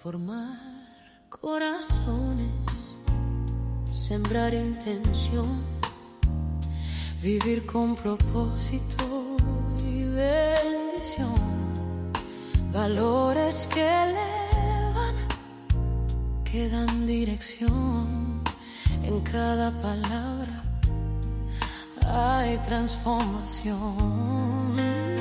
Transformar corazones, sembrar intención, vivir con propósito y bendición. Valores que elevan, que dan dirección. En cada palabra hay transformación.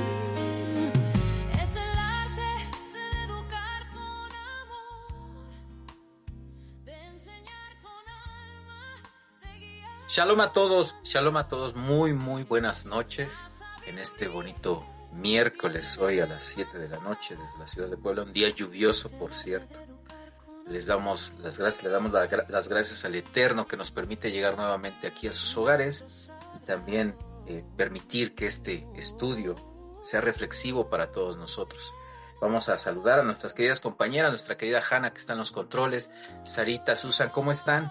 Es el arte de educar con amor, de enseñar con alma, de guiar. Shalom a todos, muy buenas noches en este bonito miércoles, hoy a las 7 de la noche desde la ciudad de Puebla, un día lluvioso, por cierto. Les damos las gracias, le damos las gracias al Eterno que nos permite llegar nuevamente aquí a sus hogares y también permitir que este estudio sea reflexivo para todos nosotros. Vamos a saludar a nuestras queridas compañeras, nuestra querida Hanna que está en los controles, Sarita, Susan, ¿cómo están?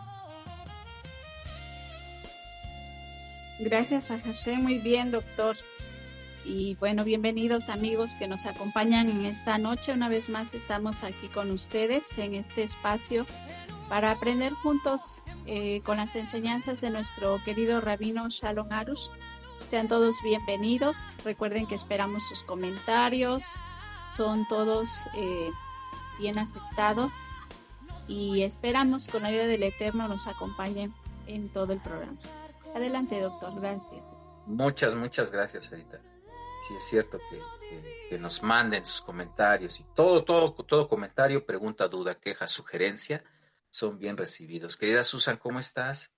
Gracias a Hashem, muy bien, doctor. Y bueno, bienvenidos amigos que nos acompañan en esta noche. Una vez más estamos aquí con ustedes en este espacio para aprender juntos con las enseñanzas de nuestro querido rabino Shalom Arush. Sean todos bienvenidos. Recuerden que esperamos sus comentarios. Son todos bien aceptados y esperamos con la ayuda del Eterno nos acompañen en todo el programa. Adelante, doctor. Gracias. Muchas gracias, Sarita. Sí, es cierto que nos manden sus comentarios y todo comentario, pregunta, duda, queja, sugerencia son bien recibidos. Querida Susan, ¿cómo estás?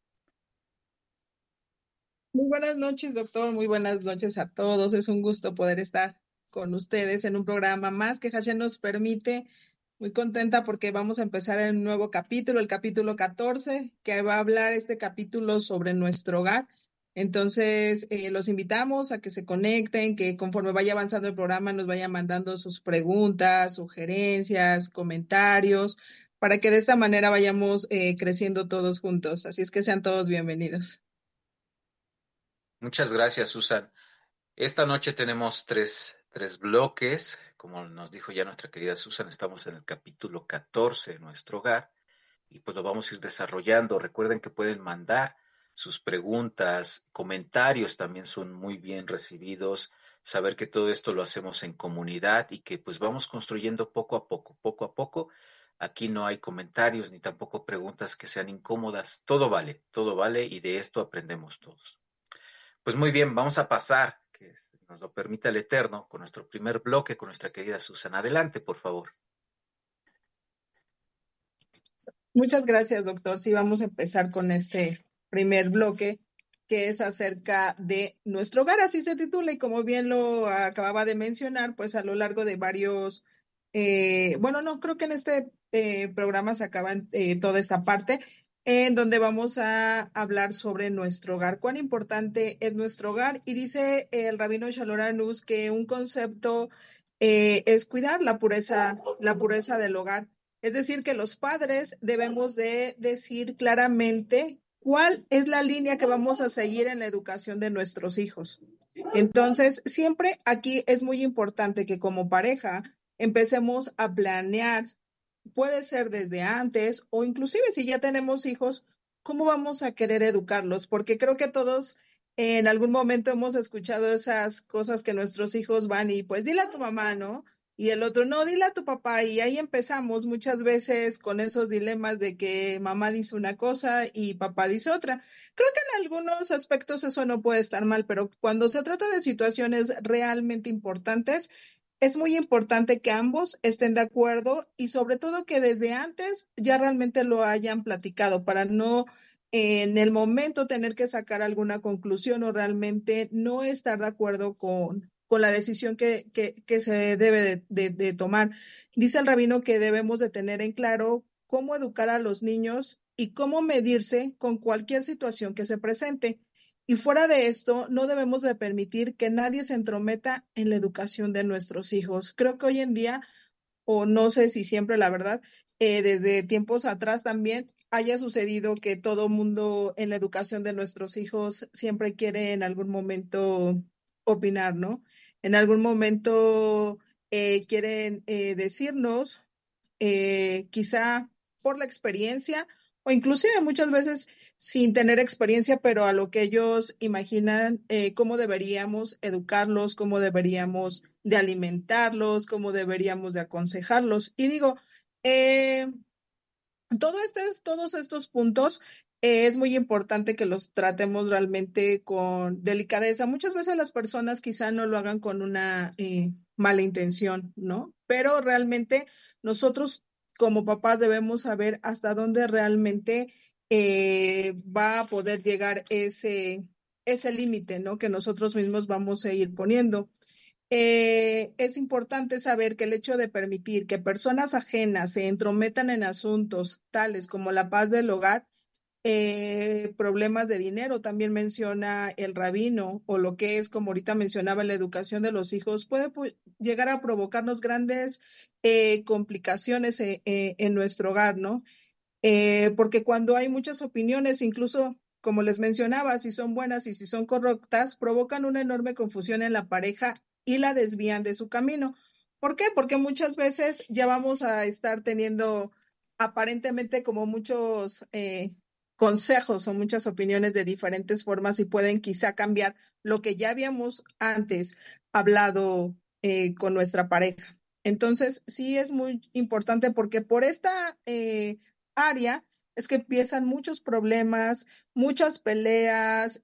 Muy buenas noches, doctor. Muy buenas noches a todos. Es un gusto poder estar con ustedes en un programa más que Hashem nos permite. Muy contenta porque vamos a empezar un nuevo capítulo, el capítulo 14, que va a hablar este capítulo sobre nuestro hogar. Entonces, los invitamos a que se conecten, que conforme vaya avanzando el programa nos vayan mandando sus preguntas, sugerencias, comentarios, para que de esta manera vayamos creciendo todos juntos. Así es que sean todos bienvenidos. Muchas gracias, Susan. Esta noche tenemos tres bloques. Como nos dijo ya nuestra querida Susan, estamos en el capítulo 14 de nuestro hogar y pues lo vamos a ir desarrollando. Recuerden que pueden mandar sus preguntas, comentarios también son muy bien recibidos. Saber que todo esto lo hacemos en comunidad y que pues vamos construyendo poco a poco. Aquí no hay comentarios ni tampoco preguntas que sean incómodas. Todo vale y de esto aprendemos todos. Pues muy bien, vamos a pasar, que nos lo permita el Eterno, con nuestro primer bloque, con nuestra querida Susan. Adelante, por favor. Muchas gracias, doctor. Sí, vamos a empezar con este primer bloque, que es acerca de nuestro hogar, así se titula, y como bien lo acababa de mencionar, pues a lo largo de varios, creo que en este programa se acaba toda esta parte, en donde vamos a hablar sobre nuestro hogar, cuán importante es nuestro hogar, y dice el rabino Shalom Arush que un concepto es cuidar la pureza del hogar. Es decir, que los padres debemos de decir claramente cuál es la línea que vamos a seguir en la educación de nuestros hijos. Entonces, siempre aquí es muy importante que como pareja empecemos a planear, puede ser desde antes o inclusive si ya tenemos hijos, cómo vamos a querer educarlos, porque creo que todos en algún momento hemos escuchado esas cosas que nuestros hijos van y pues dile a tu mamá, ¿no? Y el otro, no, dile a tu papá. Y ahí empezamos muchas veces con esos dilemas de que mamá dice una cosa y papá dice otra. Creo que en algunos aspectos eso no puede estar mal, pero cuando se trata de situaciones realmente importantes, es muy importante que ambos estén de acuerdo y sobre todo que desde antes ya realmente lo hayan platicado para no en el momento tener que sacar alguna conclusión o realmente no estar de acuerdo con la decisión que se debe de tomar. Dice el rabino que debemos de tener en claro cómo educar a los niños y cómo medirse con cualquier situación que se presente. Y fuera de esto, no debemos de permitir que nadie se entrometa en la educación de nuestros hijos. Creo que hoy en día, o no sé si siempre, la verdad, desde tiempos atrás también haya sucedido que todo mundo en la educación de nuestros hijos siempre quiere en algún momento opinar, ¿no? En algún momento quieren decirnos quizá por la experiencia o inclusive muchas veces sin tener experiencia, pero a lo que ellos imaginan cómo deberíamos educarlos, cómo deberíamos de alimentarlos, cómo deberíamos de aconsejarlos. Y digo, eh, todos estos puntos es muy importante que los tratemos realmente con delicadeza. Muchas veces las personas quizá no lo hagan con una mala intención, ¿no? Pero realmente nosotros como papás debemos saber hasta dónde realmente va a poder llegar ese límite, ¿no? Que nosotros mismos vamos a ir poniendo. Es importante saber que el hecho de permitir que personas ajenas se entrometan en asuntos tales como la paz del hogar, problemas de dinero, también menciona el rabino, o lo que es, como ahorita mencionaba, la educación de los hijos, puede llegar a provocarnos grandes complicaciones en nuestro hogar, ¿no? Porque cuando hay muchas opiniones, incluso como les mencionaba, si son buenas y si son correctas, provocan una enorme confusión en la pareja y la desvían de su camino. ¿Por qué? Porque muchas veces ya vamos a estar teniendo aparentemente como muchos consejos o muchas opiniones de diferentes formas y pueden quizá cambiar lo que ya habíamos antes hablado con nuestra pareja. Entonces, sí es muy importante porque por esta área es que empiezan muchos problemas, muchas peleas,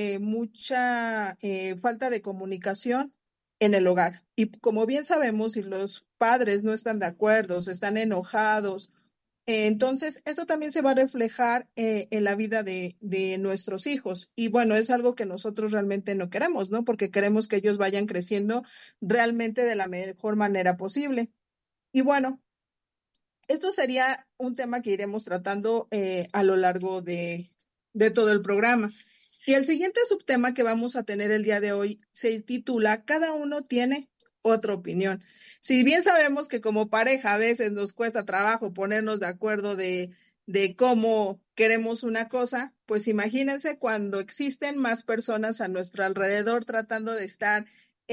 mucha falta de comunicación en el hogar. Y como bien sabemos, si los padres no están de acuerdo, están enojados, entonces eso también se va a reflejar en la vida de nuestros hijos. Y bueno, es algo que nosotros realmente no queremos, ¿no? Porque queremos que ellos vayan creciendo realmente de la mejor manera posible. Y bueno, esto sería un tema que iremos tratando a lo largo de todo el programa. Y el siguiente subtema que vamos a tener el día de hoy se titula Cada uno tiene otra opinión. Si bien sabemos que como pareja a veces nos cuesta trabajo ponernos de acuerdo de cómo queremos una cosa, pues imagínense cuando existen más personas a nuestro alrededor tratando de estar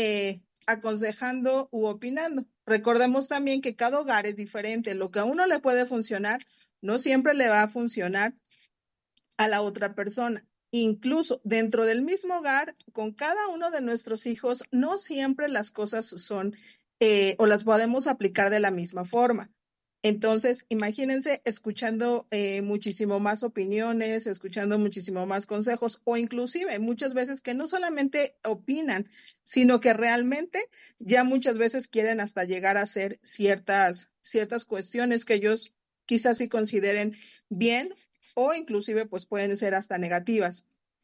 aconsejando u opinando. Recordemos también que cada hogar es diferente. Lo que a uno le puede funcionar, no siempre le va a funcionar a la otra persona. Incluso dentro del mismo hogar, con cada uno de nuestros hijos, no siempre las cosas son o las podemos aplicar de la misma forma. Entonces, imagínense escuchando muchísimo más opiniones, escuchando muchísimo más consejos o inclusive muchas veces que no solamente opinan, sino que realmente ya muchas veces quieren hasta llegar a hacer ciertas cuestiones que ellos quizás sí consideren bien o inclusive pues pueden ser hasta negativas.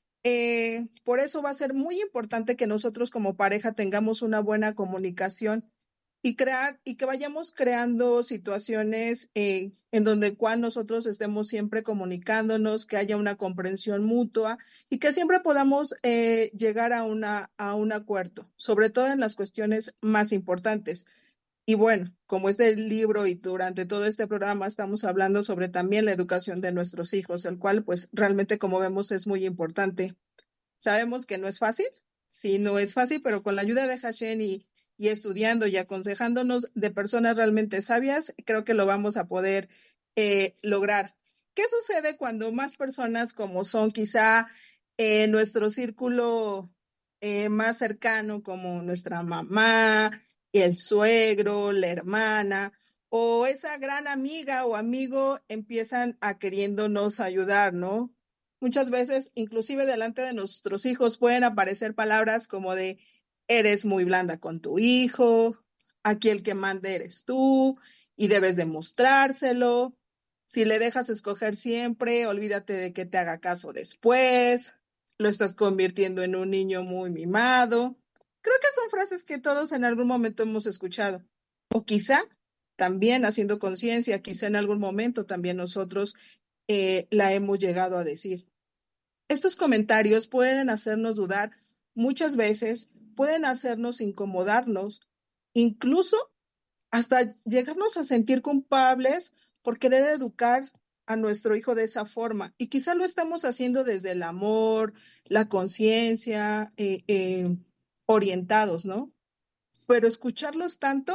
Por eso va a ser muy importante que nosotros como pareja tengamos una buena comunicación y que vayamos creando situaciones en donde cual nosotros estemos siempre comunicándonos, que haya una comprensión mutua y que siempre podamos llegar a un acuerdo, sobre todo en las cuestiones más importantes. Y bueno, como es del libro y durante todo este programa estamos hablando sobre también la educación de nuestros hijos, el cual pues realmente como vemos es muy importante. Sabemos que no es fácil, sí, no es fácil, pero con la ayuda de Hashem y estudiando y aconsejándonos de personas realmente sabias, creo que lo vamos a poder lograr. ¿Qué sucede cuando más personas como son quizá nuestro círculo más cercano, como nuestra mamá, el suegro, la hermana, o esa gran amiga o amigo empiezan a queriéndonos ayudar, ¿no? Muchas veces, inclusive delante de nuestros hijos, pueden aparecer palabras como de eres muy blanda con tu hijo, aquí el que manda eres tú y debes demostrárselo. Si le dejas escoger siempre, olvídate de que te haga caso después. Lo estás convirtiendo en un niño muy mimado. Creo que son frases que todos en algún momento hemos escuchado. O quizá también haciendo conciencia, quizá en algún momento también nosotros la hemos llegado a decir. Estos comentarios pueden hacernos dudar muchas veces, pueden hacernos incomodarnos, incluso hasta llegarnos a sentir culpables por querer educar a nuestro hijo de esa forma. Y quizá lo estamos haciendo desde el amor, la conciencia, orientados, ¿no? Pero escucharlos tanto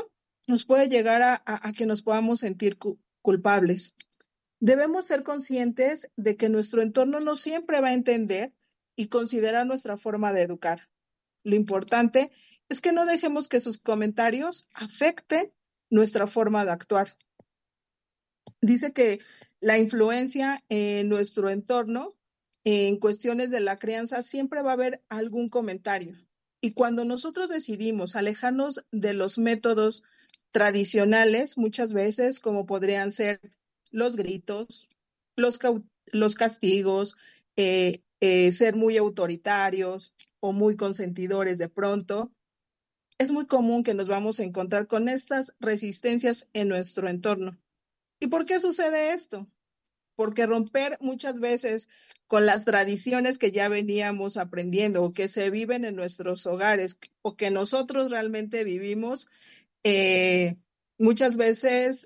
nos puede llegar a que nos podamos sentir culpables. Debemos ser conscientes de que nuestro entorno no siempre va a entender y considerar nuestra forma de educar. Lo importante es que no dejemos que sus comentarios afecten nuestra forma de actuar. Dice que la influencia en nuestro entorno, en cuestiones de la crianza, siempre va a haber algún comentario. Y cuando nosotros decidimos alejarnos de los métodos tradicionales, muchas veces, como podrían ser los gritos, los castigos, ser muy autoritarios o muy consentidores de pronto, es muy común que nos vamos a encontrar con estas resistencias en nuestro entorno. ¿Y por qué sucede esto? Porque romper muchas veces con las tradiciones que ya veníamos aprendiendo o que se viven en nuestros hogares o que nosotros realmente vivimos, muchas veces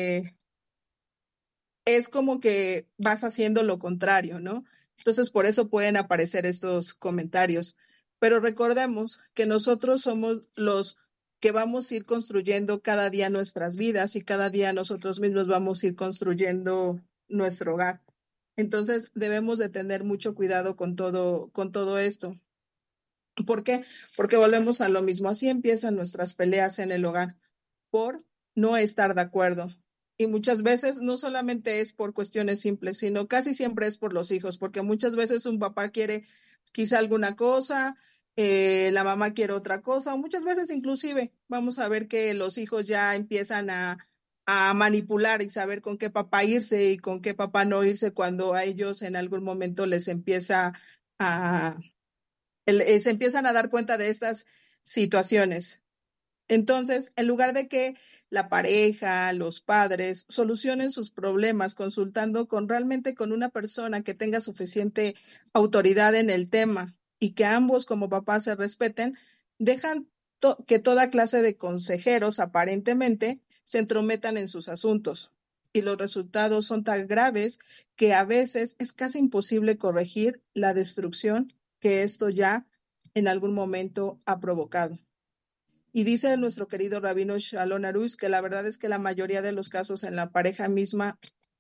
es como que vas haciendo lo contrario, ¿no? Entonces, por eso pueden aparecer estos comentarios. Pero recordemos que nosotros somos los que vamos a ir construyendo cada día nuestras vidas y cada día nosotros mismos vamos a ir construyendo nuestro hogar. Entonces, debemos de tener mucho cuidado con todo esto. ¿Por qué? Porque volvemos a lo mismo. Así empiezan nuestras peleas en el hogar, por no estar de acuerdo. Y muchas veces no solamente es por cuestiones simples, sino casi siempre es por los hijos, porque muchas veces un papá quiere quizá alguna cosa, la mamá quiere otra cosa, o muchas veces inclusive vamos a ver que los hijos ya empiezan a manipular y saber con qué papá irse y con qué papá no irse cuando a ellos en algún momento les empieza a, se empiezan a dar cuenta de estas situaciones. Entonces, en lugar de que la pareja, los padres solucionen sus problemas consultando realmente con una persona que tenga suficiente autoridad en el tema y que ambos como papás se respeten, dejan que toda clase de consejeros aparentemente se entrometan en sus asuntos. Y los resultados son tan graves que a veces es casi imposible corregir la destrucción que esto ya en algún momento ha provocado. Y dice nuestro querido rabino Shalom Arush que la verdad es que la mayoría de los casos en la pareja misma,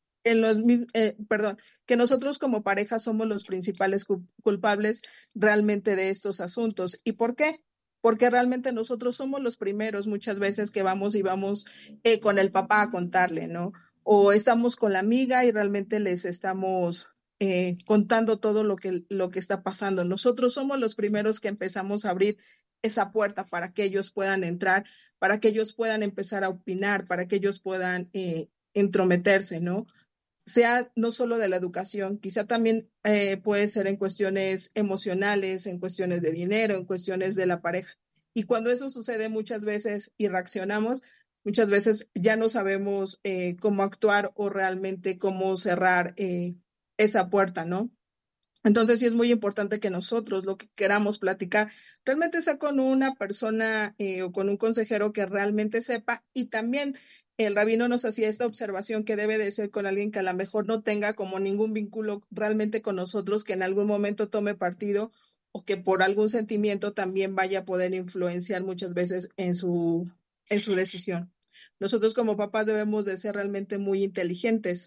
que nosotros como pareja somos los principales culpables realmente de estos asuntos. ¿Y por qué? Porque realmente nosotros somos los primeros muchas veces que vamos con el papá a contarle, ¿no? O estamos con la amiga y realmente les estamos contando todo lo que está pasando. Nosotros somos los primeros que empezamos a abrir esa puerta para que ellos puedan entrar, para que ellos puedan empezar a opinar, para que ellos puedan entrometerse, ¿no? Sea no solo de la educación, quizá también puede ser en cuestiones emocionales, en cuestiones de dinero, en cuestiones de la pareja. Y cuando eso sucede muchas veces y reaccionamos, muchas veces ya no sabemos cómo actuar o realmente cómo cerrar esa puerta, ¿no? Entonces sí es muy importante que nosotros lo que queramos platicar realmente sea con una persona o con un consejero que realmente sepa, y también el rabino nos hacía esta observación que debe de ser con alguien que a lo mejor no tenga como ningún vínculo realmente con nosotros, que en algún momento tome partido o que por algún sentimiento también vaya a poder influenciar muchas veces en su decisión. Nosotros como papás debemos de ser realmente muy inteligentes.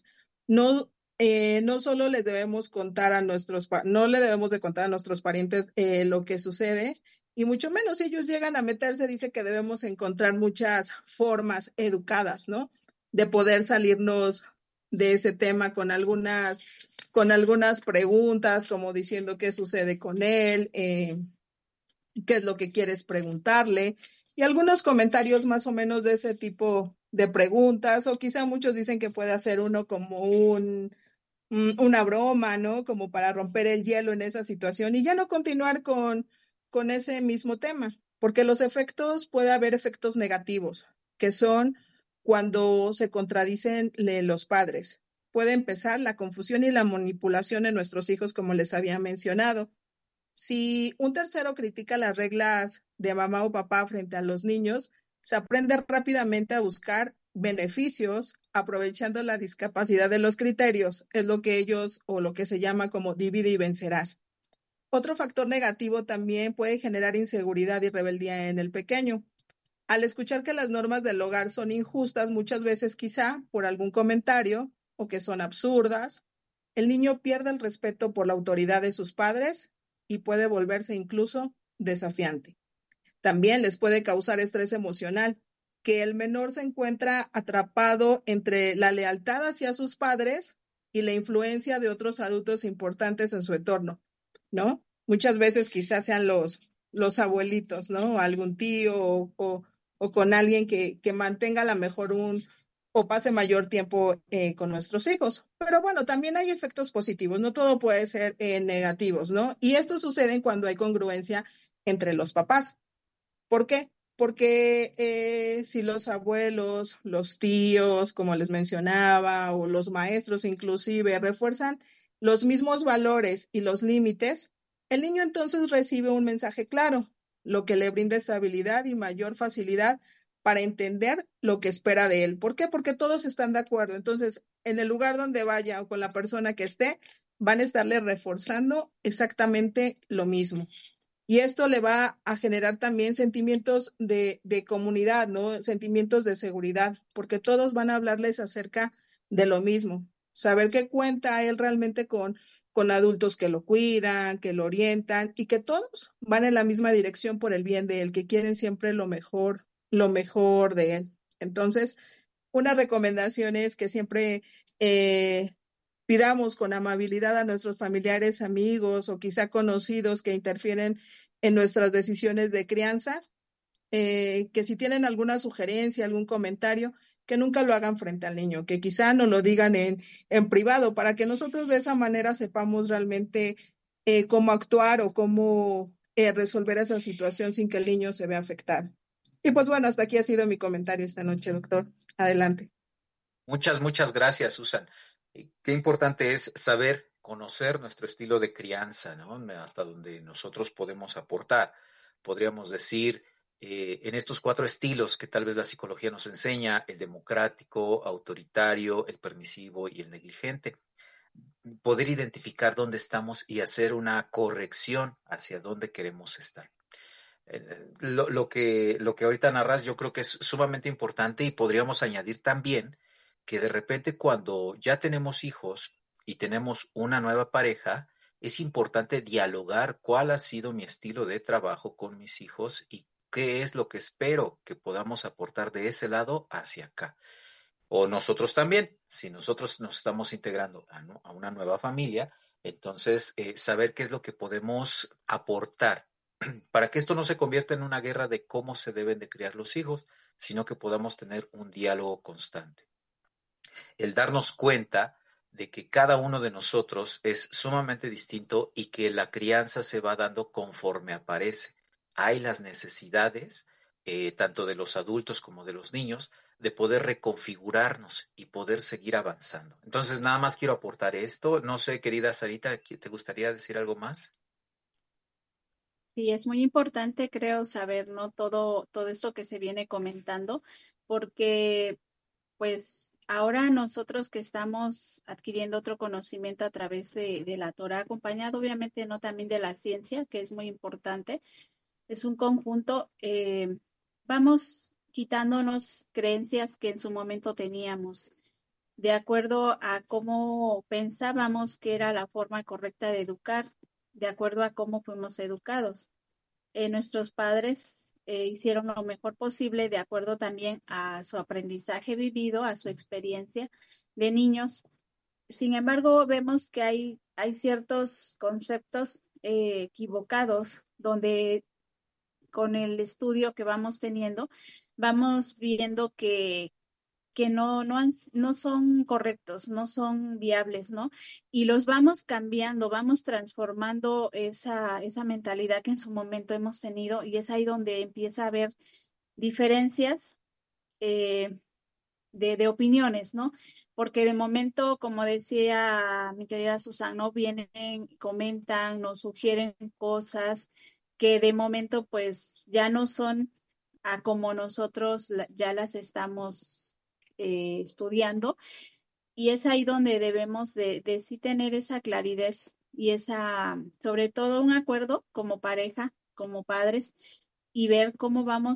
No solo les debemos contar no le debemos de contar a nuestros parientes lo que sucede, y mucho menos si ellos llegan a meterse, dice que debemos encontrar muchas formas educadas, ¿no? De poder salirnos de ese tema con algunas preguntas, como diciendo qué sucede con él, qué es lo que quieres preguntarle, y algunos comentarios más o menos de ese tipo de preguntas, o quizá muchos dicen que puede hacer uno como una broma, ¿no? Como para romper el hielo en esa situación y ya no continuar con ese mismo tema, porque puede haber efectos negativos, que son cuando se contradicen los padres. Puede empezar la confusión y la manipulación en nuestros hijos, como les había mencionado. Si un tercero critica las reglas de mamá o papá frente a los niños, se aprende rápidamente a buscar beneficios aprovechando la discapacidad de los criterios. Es lo que lo que se llama como divide y vencerás. Otro factor negativo también puede generar inseguridad y rebeldía en el pequeño. Al escuchar que las normas del hogar son injustas, muchas veces quizá por algún comentario o que son absurdas, el niño pierde el respeto por la autoridad de sus padres y puede volverse incluso desafiante. También les puede causar estrés emocional, que el menor se encuentra atrapado entre la lealtad hacia sus padres y la influencia de otros adultos importantes en su entorno, ¿no? Muchas veces quizás sean los abuelitos, ¿no? Algún tío o con alguien que mantenga a lo mejor o pase mayor tiempo con nuestros hijos. Pero bueno, también hay efectos positivos, no todo puede ser negativos, ¿no? Y esto sucede cuando hay congruencia entre los papás. ¿Por qué? Porque si los abuelos, los tíos, como les mencionaba, o los maestros inclusive refuerzan los mismos valores y los límites, el niño entonces recibe un mensaje claro, lo que le brinda estabilidad y mayor facilidad para entender lo que espera de él. ¿Por qué? Porque todos están de acuerdo. Entonces, en el lugar donde vaya o con la persona que esté, van a estarle reforzando exactamente lo mismo. Y esto le va a generar también sentimientos de comunidad, ¿no? Sentimientos de seguridad, porque todos van a hablarles acerca de lo mismo. Saber que cuenta él realmente con adultos que lo cuidan, que lo orientan y que todos van en la misma dirección por el bien de él, que quieren siempre lo mejor de él. Entonces, una recomendación es que siempre pidamos con amabilidad a nuestros familiares, amigos o quizá conocidos que interfieren en nuestras decisiones de crianza, que si tienen alguna sugerencia, algún comentario, que nunca lo hagan frente al niño, que quizá nos lo digan en privado, para que nosotros de esa manera sepamos realmente cómo actuar o cómo resolver esa situación sin que el niño se vea afectado. Y pues bueno, hasta aquí ha sido mi comentario esta noche, doctor. Adelante. Muchas gracias, Susan. Qué importante es saber conocer nuestro estilo de crianza, ¿no? Hasta donde nosotros podemos aportar. Podríamos decir, en estos 4 estilos que tal vez la psicología nos enseña, el democrático, autoritario, el permisivo y el negligente, poder identificar dónde estamos y hacer una corrección hacia dónde queremos estar. Lo que ahorita narras yo creo que es sumamente importante y podríamos añadir también que de repente cuando ya tenemos hijos y tenemos una nueva pareja, es importante dialogar cuál ha sido mi estilo de trabajo con mis hijos y qué es lo que espero que podamos aportar de ese lado hacia acá. O nosotros también, si nosotros nos estamos integrando a una nueva familia, entonces saber qué es lo que podemos aportar para que esto no se convierta en una guerra de cómo se deben de criar los hijos, sino que podamos tener un diálogo constante. El darnos cuenta de que cada uno de nosotros es sumamente distinto y que la crianza se va dando conforme aparece. Hay las necesidades, tanto de los adultos como de los niños, de poder reconfigurarnos y poder seguir avanzando. Entonces, nada más quiero aportar esto. No sé, querida Sarita, ¿te gustaría decir algo más? Sí, es muy importante, creo, saber, ¿no? Todo esto que se viene comentando, porque pues ahora nosotros que estamos adquiriendo otro conocimiento a través de la Torah, acompañado obviamente no también de la ciencia, que es muy importante, es un conjunto, vamos quitándonos creencias que en su momento teníamos, de acuerdo a cómo pensábamos que era la forma correcta de educar, de acuerdo a cómo fuimos educados. Nuestros padres hicieron lo mejor posible de acuerdo también a su aprendizaje vivido, a su experiencia de niños. Sin embargo, vemos que hay ciertos conceptos equivocados donde con el estudio que vamos teniendo, vamos viendo que no son correctos, no son viables, ¿no? Y los vamos cambiando, vamos transformando esa mentalidad que en su momento hemos tenido y es ahí donde empieza a haber diferencias eh, de opiniones, ¿no? Porque de momento, como decía mi querida Susan, ¿no? Vienen, comentan, nos sugieren cosas que de momento pues ya no son a como nosotros ya las estamos estudiando y es ahí donde debemos de sí tener esa claridad y sobre todo un acuerdo como pareja, como padres y ver cómo vamos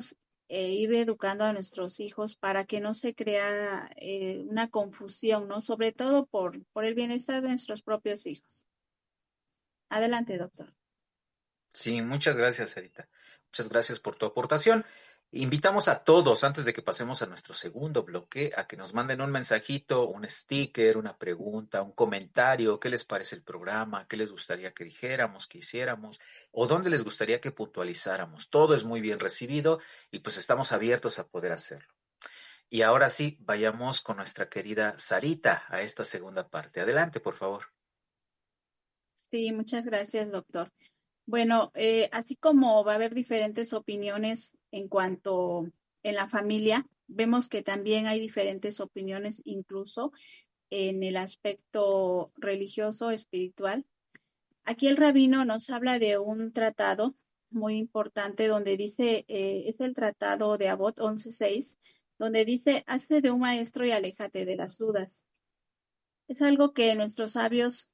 ir educando a nuestros hijos para que no se crea una confusión, ¿no? Sobre todo por el bienestar de nuestros propios hijos. Adelante, doctor. Sí, muchas gracias, Sarita. Muchas gracias por tu aportación. Invitamos a todos, antes de que pasemos a nuestro segundo bloque, a que nos manden un mensajito, un sticker, una pregunta, un comentario, qué les parece el programa, qué les gustaría que dijéramos, que hiciéramos, o dónde les gustaría que puntualizáramos. Todo es muy bien recibido y pues estamos abiertos a poder hacerlo. Y ahora sí, vayamos con nuestra querida Sarita a esta segunda parte. Adelante, por favor. Sí, muchas gracias, doctor. Bueno, así como va a haber diferentes opiniones en cuanto en la familia, vemos que también hay diferentes opiniones incluso en el aspecto religioso, espiritual. Aquí el rabino nos habla de un tratado muy importante donde dice, es el tratado de Abot 11:6, donde dice, hazte de un maestro y aléjate de las dudas. Es algo que nuestros sabios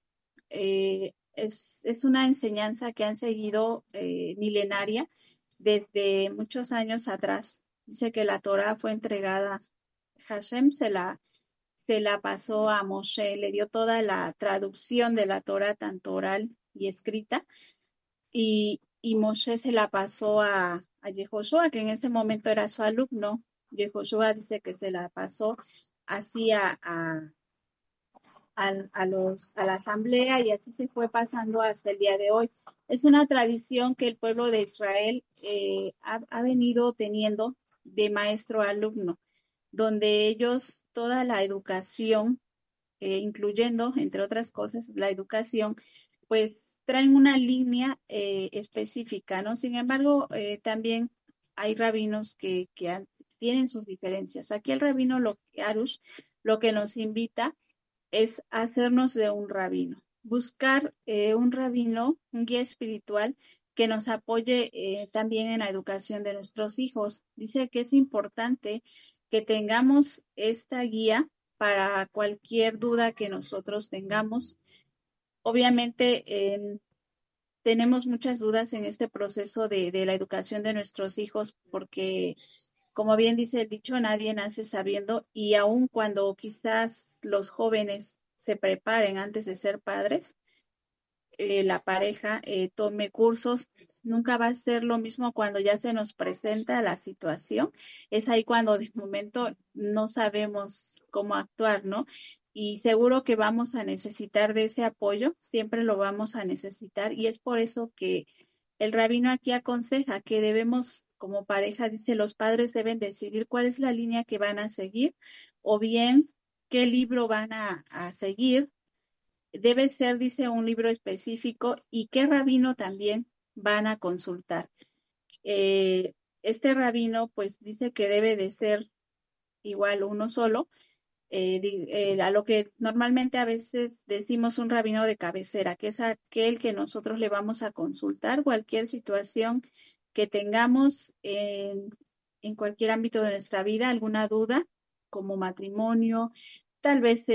es una enseñanza que han seguido milenaria desde muchos años atrás. Dice que la Torah fue entregada, Hashem se la pasó a Moshe, le dio toda la traducción de la Torah, tanto oral y escrita, y Moshe se la pasó a Yehoshua, que en ese momento era su alumno. Yehoshua dice que se la pasó así a la asamblea y así se fue pasando hasta el día de hoy. Es una tradición que el pueblo de Israel ha venido teniendo de maestro a alumno, donde ellos toda la educación, incluyendo, entre otras cosas, la educación, pues traen una línea específica, ¿no? Sin embargo, también hay rabinos que tienen sus diferencias. Aquí el rabino Arush lo que nos invita es hacernos de un rabino, buscar un rabino, un guía espiritual que nos apoye también en la educación de nuestros hijos. Dice que es importante que tengamos esta guía para cualquier duda que nosotros tengamos. Obviamente, tenemos muchas dudas en este proceso de la educación de nuestros hijos porque como bien dice el dicho, nadie nace sabiendo y aun cuando quizás los jóvenes se preparen antes de ser padres, la pareja tome cursos, nunca va a ser lo mismo cuando ya se nos presenta la situación. Es ahí cuando de momento no sabemos cómo actuar, ¿no? Y seguro que vamos a necesitar de ese apoyo, siempre lo vamos a necesitar y es por eso que el rabino aquí aconseja que debemos, como pareja, dice, los padres deben decidir cuál es la línea que van a seguir o bien qué libro van a seguir. Debe ser, dice, un libro específico y qué rabino también van a consultar. Este rabino, pues, dice que debe de ser igual uno solo, a lo que normalmente a veces decimos un rabino de cabecera, que es aquel que nosotros le vamos a consultar cualquier situación que tengamos en cualquier ámbito de nuestra vida, alguna duda, como matrimonio, tal vez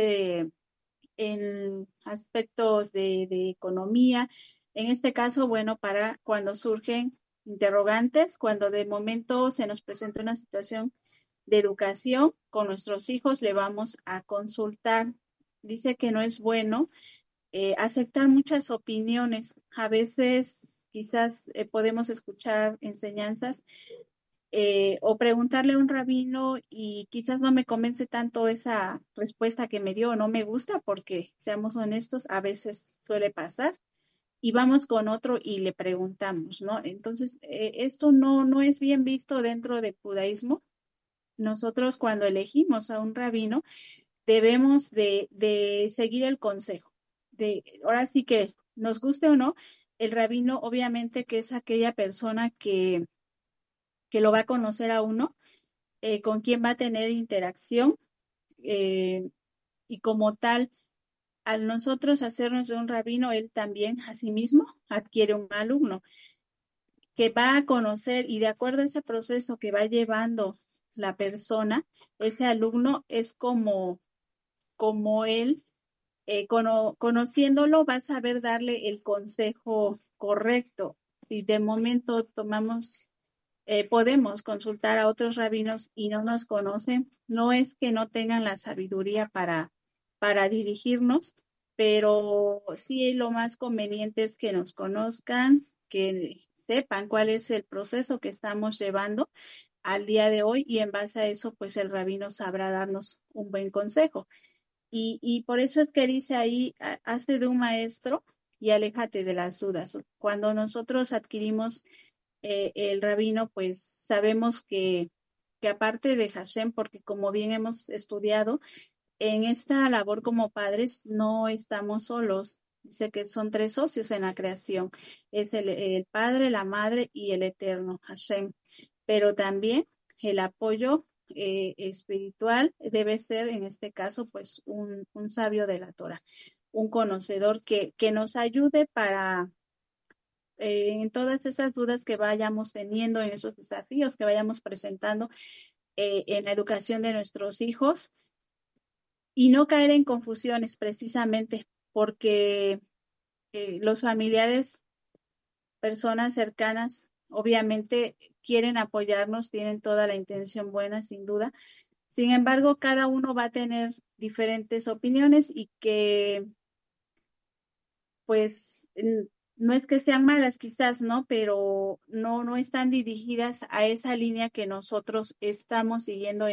en aspectos de economía. En este caso, bueno, para cuando surgen interrogantes, cuando de momento se nos presenta una situación de educación con nuestros hijos, le vamos a consultar. Dice que no es bueno aceptar muchas opiniones. A veces quizás podemos escuchar enseñanzas o preguntarle a un rabino y quizás no me convence tanto esa respuesta que me dio o no me gusta porque, seamos honestos, a veces suele pasar y vamos con otro y le preguntamos, ¿no? Entonces, esto no es bien visto dentro del judaísmo. Nosotros cuando elegimos a un rabino debemos de seguir el consejo. Ahora sí que nos guste o no, el rabino obviamente que es aquella persona que lo va a conocer a uno, con quien va a tener interacción eh, y como tal, al nosotros hacernos de un rabino, él también asimismo adquiere un alumno que va a conocer y de acuerdo a ese proceso que va llevando la persona, ese alumno es como él, conociéndolo, va a saber darle el consejo correcto. Si de momento tomamos podemos consultar a otros rabinos y no nos conocen, no es que no tengan la sabiduría para dirigirnos, pero sí lo más conveniente es que nos conozcan, que sepan cuál es el proceso que estamos llevando al día de hoy y en base a eso, pues el rabino sabrá darnos un buen consejo. Y por eso es que dice ahí, hazte de un maestro y aléjate de las dudas. Cuando nosotros adquirimos el rabino, pues sabemos que aparte de Hashem, porque como bien hemos estudiado, en esta labor como padres no estamos solos. Dice que son tres socios en la creación. Es el Padre, la Madre y el Eterno, Hashem. Pero también el apoyo espiritual debe ser, en este caso, pues un sabio de la Torah, un conocedor que nos ayude para en todas esas dudas que vayamos teniendo, en esos desafíos que vayamos presentando en la educación de nuestros hijos y no caer en confusiones precisamente porque los familiares, personas cercanas, obviamente quieren apoyarnos, tienen toda la intención buena, sin duda. Sin embargo, cada uno va a tener diferentes opiniones y que pues no es que sean malas quizás, ¿no? Pero no están dirigidas a esa línea que nosotros estamos siguiendo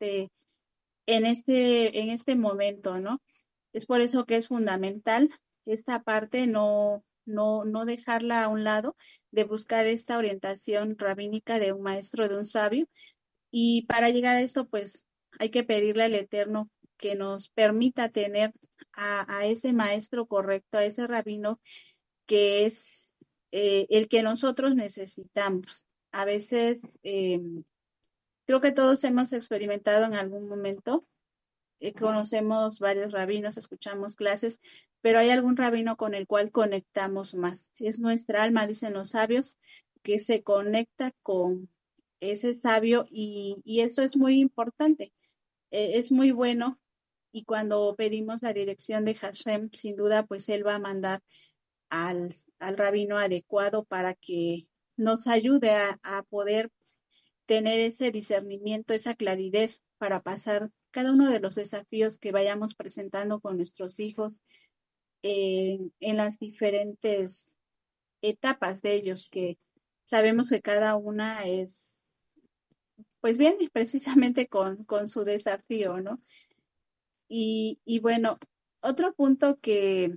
en este momento, ¿no? Es por eso que es fundamental esta parte, no dejarla a un lado, de buscar esta orientación rabínica de un maestro, de un sabio. Y para llegar a esto, pues hay que pedirle al Eterno que nos permita tener a ese maestro correcto, a ese rabino que es el que nosotros necesitamos. A veces creo que todos hemos experimentado en algún momento, conocemos varios rabinos, escuchamos clases, pero hay algún rabino con el cual conectamos más. Es nuestra alma, dicen los sabios, que se conecta con ese sabio y eso es muy importante, es muy bueno. Y cuando pedimos la dirección de Hashem, sin duda, pues Él va a mandar al rabino adecuado para que nos ayude a poder tener ese discernimiento, esa claridad para pasar cada uno de los desafíos que vayamos presentando con nuestros hijos en las diferentes etapas de ellos, que sabemos que cada una es, pues bien, precisamente con su desafío, ¿no? Y bueno, otro punto que,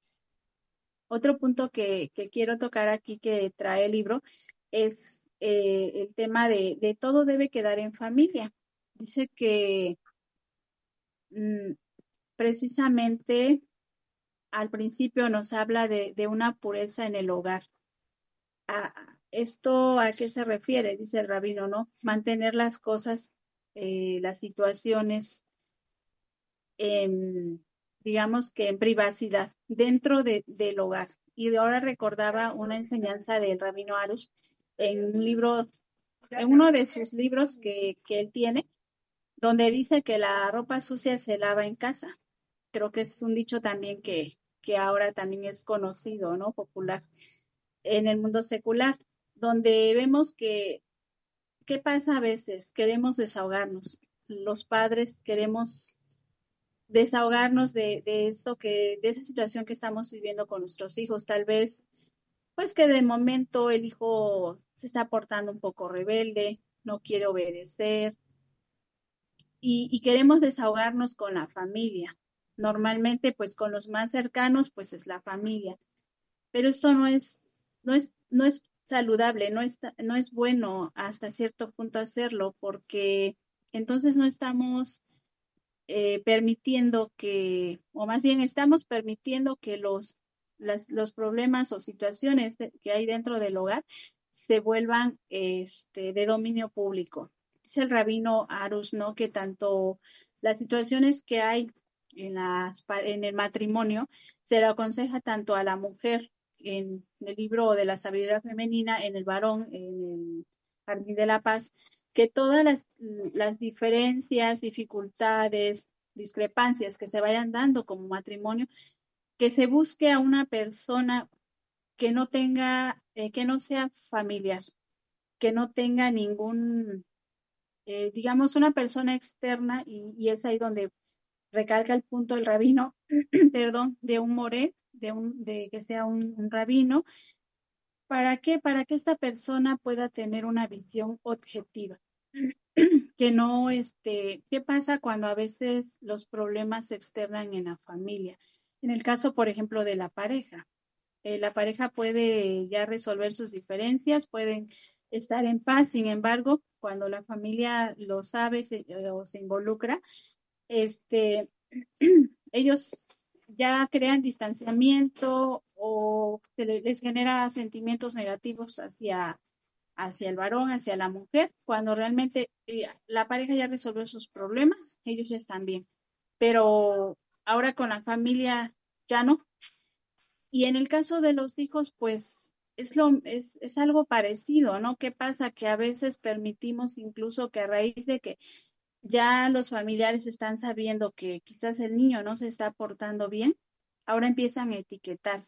que quiero tocar aquí que trae el libro es el tema de todo debe quedar en familia. Dice que mm, precisamente al principio nos habla de una pureza en el hogar. ¿Esto a qué se refiere? Dice el rabino, ¿no? Mantener las cosas, las situaciones, en, digamos que en privacidad, dentro del hogar. Y ahora recordaba una enseñanza del rabino Arush en un libro, en uno de sus libros que él tiene, donde dice que la ropa sucia se lava en casa. Creo que es un dicho también que ahora también es conocido, ¿no? Popular en el mundo secular, donde vemos que, ¿qué pasa a veces? Queremos desahogarnos. Los padres queremos desahogarnos de eso de esa situación que estamos viviendo con nuestros hijos. Tal vez, pues que de momento el hijo se está portando un poco rebelde, no quiere obedecer, y queremos desahogarnos con la familia. Normalmente, pues con los más cercanos, pues es la familia. Pero esto no es saludable, no es bueno hasta cierto punto hacerlo, porque entonces no estamos permitiendo que, o más bien estamos permitiendo que los problemas o situaciones que hay dentro del hogar se vuelvan de dominio público. Dice el rabino Arush, ¿no? Que tanto las situaciones que hay en el matrimonio se le aconseja tanto a la mujer en el libro de la sabiduría femenina, en el varón, en el Jardín de la Paz, que todas las diferencias, dificultades, discrepancias que se vayan dando como matrimonio, que se busque a una persona que no tenga, que no sea familiar, que no tenga ningún, digamos, una persona externa, y es ahí donde recalca el punto el rabino, perdón, de un moré, de que sea un rabino. ¿Para qué? Para que esta persona pueda tener una visión objetiva. Que no, ¿qué pasa cuando a veces los problemas se externan en la familia? En el caso, por ejemplo, de la pareja. La pareja puede ya resolver sus diferencias, pueden estar en paz. Sin embargo, cuando la familia lo sabe o se involucra, este, ellos ya crean distanciamiento o les genera sentimientos negativos hacia el varón, hacia la mujer, cuando realmente la pareja ya resolvió sus problemas, ellos ya están bien. Pero ahora con la familia ya no. Y en el caso de los hijos, pues es algo parecido, ¿no? ¿Qué pasa? Que a veces permitimos incluso que a raíz de que ya los familiares están sabiendo que quizás el niño no se está portando bien, ahora empiezan a etiquetar.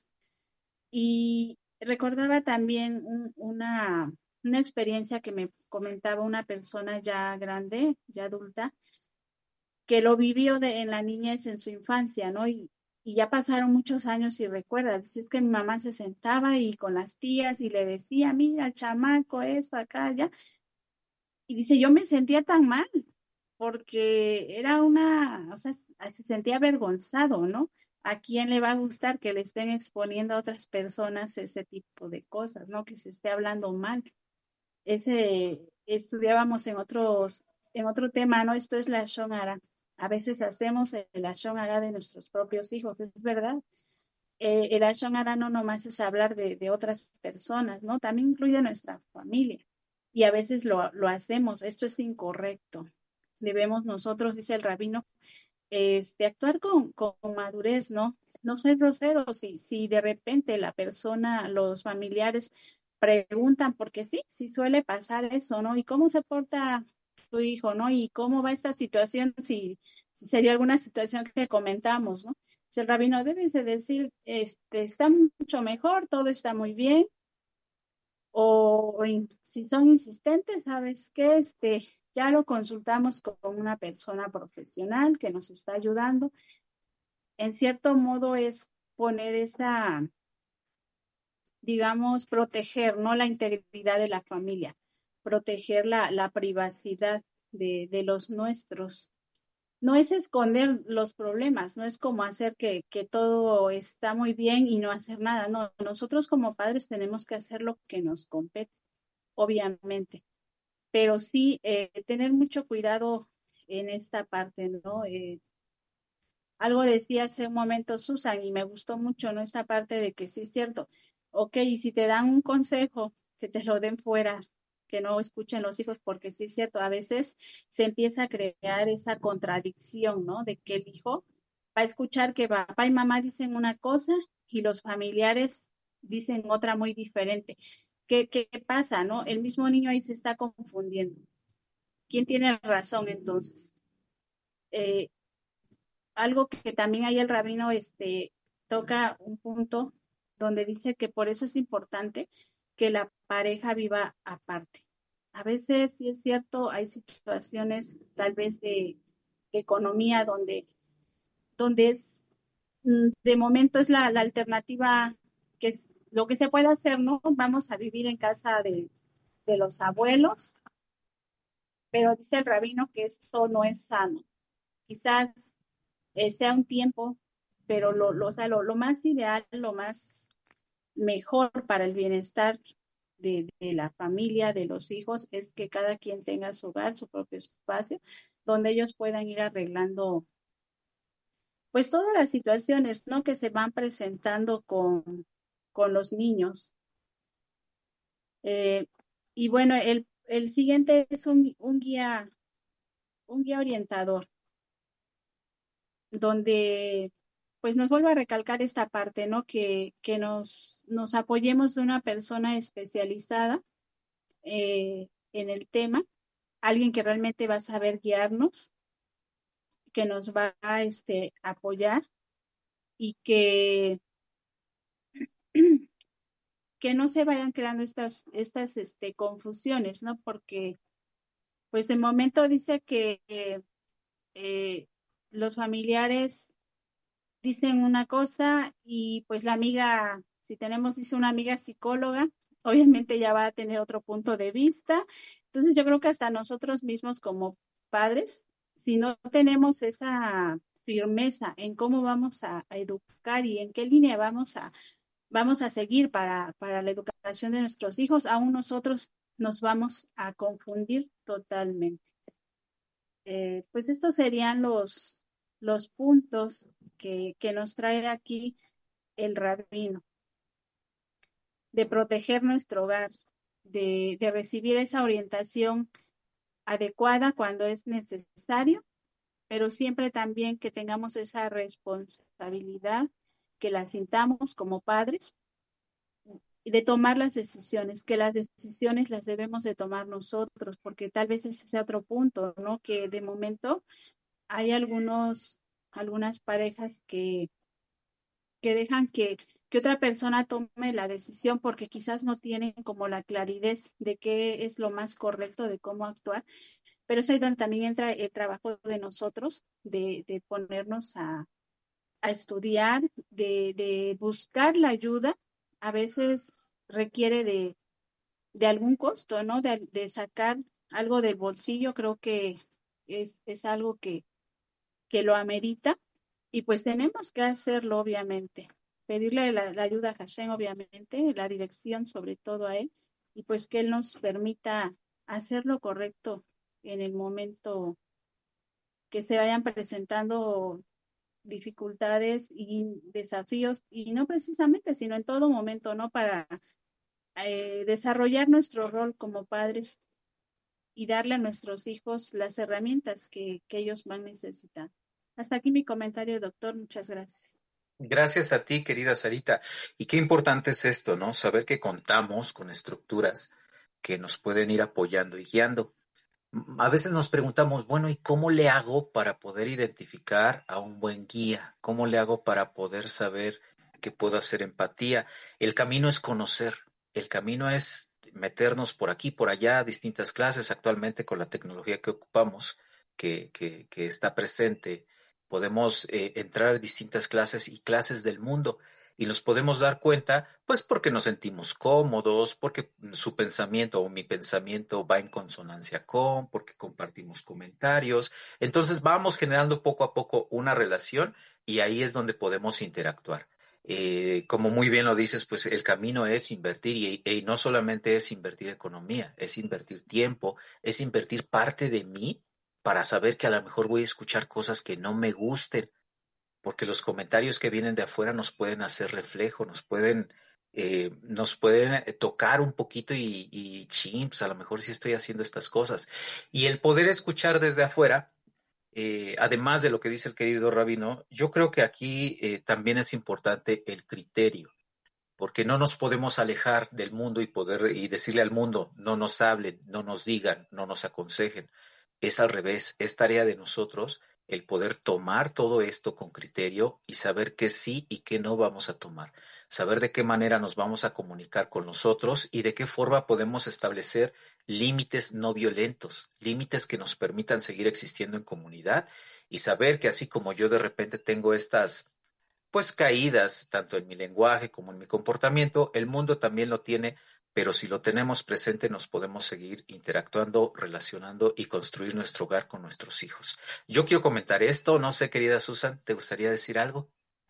Y recordaba también una experiencia que me comentaba una persona ya grande, ya adulta, que lo vivió en la niñez, en su infancia, ¿no? Y ya pasaron muchos años y recuerda, dice, es que mi mamá se sentaba y con las tías y le decía, mira, chamaco, esto, acá, allá. Y dice, yo me sentía tan mal porque era o sea, se sentía avergonzado, ¿no? ¿A quién le va a gustar que le estén exponiendo a otras personas ese tipo de cosas, ¿no? Que se esté hablando mal. Estudiábamos en otro tema, ¿no? Esto es la Shonara. A veces hacemos el Lashon Hara de nuestros propios hijos, es verdad. El Lashon Hara no nomás es hablar de otras personas, ¿no? También incluye a nuestra familia. Y a veces lo hacemos. Esto es incorrecto. Debemos nosotros, dice el rabino, actuar con madurez, ¿no? No ser groseros. Si de repente la persona, los familiares preguntan, porque sí suele pasar eso, ¿no? ¿Y cómo se porta tu hijo, ¿no? ¿Y cómo va esta situación? Si sería alguna situación que comentamos, ¿no? Si el rabino debes de decir, está mucho mejor, todo está muy bien, si son insistentes, ¿sabes qué? Ya lo consultamos con una persona profesional que nos está ayudando. En cierto modo es poner digamos, proteger, ¿no? La integridad de la familia, proteger la privacidad de los nuestros. No es esconder los problemas, no es como hacer que todo está muy bien y no hacer nada. No, nosotros como padres tenemos que hacer lo que nos compete, obviamente, pero sí tener mucho cuidado en esta parte, ¿no? Algo decía hace un momento Susan y me gustó mucho, ¿no? Esta parte de que sí es cierto. Ok, y si te dan un consejo, que te lo den fuera, que no escuchen los hijos, porque sí es cierto, a veces se empieza a crear esa contradicción, ¿no? De que el hijo va a escuchar que papá y mamá dicen una cosa y los familiares dicen otra muy diferente. ¿Qué pasa, no? El mismo niño ahí se está confundiendo. ¿Quién tiene razón entonces? Eh, Algo que también ahí el rabino toca un punto donde dice que por eso es importante que la pareja viva aparte. A veces, sí es cierto, hay situaciones tal vez de economía donde de momento es la alternativa, que es lo que se puede hacer, ¿no? Vamos a vivir en casa de los abuelos, pero dice el rabino que esto no es sano. Quizás sea un tiempo, pero o sea, lo más ideal, lo más mejor para el bienestar de la familia, de los hijos, es que cada quien tenga su hogar, su propio espacio, donde ellos puedan ir arreglando, pues todas las situaciones, ¿no? Que se van presentando con los niños. Eh, y bueno, el siguiente es un guía orientador, donde pues nos vuelve a recalcar esta parte, ¿no? Que nos apoyemos de una persona especializada en el tema, alguien que realmente va a saber guiarnos, que nos va a apoyar y que no se vayan creando estas confusiones, ¿no? Porque pues de momento dice que eh, los familiares dicen una cosa y pues la amiga, si tenemos, dice una amiga psicóloga, obviamente ya va a tener otro punto de vista. Entonces yo creo que hasta nosotros mismos como padres, si no tenemos esa firmeza en cómo vamos a educar y en qué línea vamos a seguir para la educación de nuestros hijos, aún nosotros nos vamos a confundir totalmente. Pues estos serían los puntos que nos trae aquí el rabino, de proteger nuestro hogar, de recibir esa orientación adecuada cuando es necesario, pero siempre también que tengamos esa responsabilidad, que la sintamos como padres y de tomar las decisiones, que las decisiones las debemos de tomar nosotros, porque tal vez ese sea otro punto, ¿no? Que de momento hay algunas parejas que dejan que otra persona tome la decisión porque quizás no tienen como la claridad de qué es lo más correcto, de cómo actuar, pero es ahí donde también entra el trabajo de nosotros, de ponernos a estudiar, de buscar la ayuda. A veces requiere de algún costo, ¿no? De sacar algo del bolsillo, creo que es algo que lo amerita y pues tenemos que hacerlo, obviamente. Pedirle la ayuda a Hashem, obviamente, la dirección sobre todo a él, y pues que él nos permita hacer lo correcto en el momento que se vayan presentando dificultades y desafíos, y no precisamente, sino en todo momento, ¿no? Para desarrollar nuestro rol como padres y darle a nuestros hijos las herramientas que ellos van necesitando. Hasta aquí mi comentario, doctor. Muchas gracias. Gracias a ti, querida Sarita. Y qué importante es esto, ¿no? Saber que contamos con estructuras que nos pueden ir apoyando y guiando. A veces nos preguntamos, bueno, ¿y cómo le hago para poder identificar a un buen guía? ¿Cómo le hago para poder saber que puedo hacer empatía? El camino es conocer, el camino es meternos por aquí, por allá, distintas clases. Actualmente con la tecnología que ocupamos, que está presente, podemos entrar a distintas clases y clases del mundo. Y nos podemos dar cuenta, pues porque nos sentimos cómodos, porque su pensamiento o mi pensamiento va en consonancia con, porque compartimos comentarios. Entonces vamos generando poco a poco una relación y ahí es donde podemos interactuar. Como muy bien lo dices, pues el camino es invertir y no solamente es invertir economía, es invertir tiempo, es invertir parte de mí para saber que a lo mejor voy a escuchar cosas que no me gusten porque los comentarios que vienen de afuera nos pueden hacer reflejo, nos pueden tocar un poquito y chin, pues a lo mejor sí estoy haciendo estas cosas. Y el poder escuchar desde afuera, además de lo que dice el querido Rabino, yo creo que aquí también es importante el criterio, porque no nos podemos alejar del mundo y decirle al mundo, no nos hablen, no nos digan, no nos aconsejen. Es al revés, es tarea de nosotros el poder tomar todo esto con criterio y saber qué sí y qué no vamos a tomar, saber de qué manera nos vamos a comunicar con nosotros y de qué forma podemos establecer límites no violentos, límites que nos permitan seguir existiendo en comunidad y saber que así como yo de repente tengo estas pues caídas tanto en mi lenguaje como en mi comportamiento, el mundo también lo tiene, pero si lo tenemos presente nos podemos seguir interactuando, relacionando y construir nuestro hogar con nuestros hijos. Yo quiero comentar esto, no sé, querida Susan, ¿te gustaría decir algo?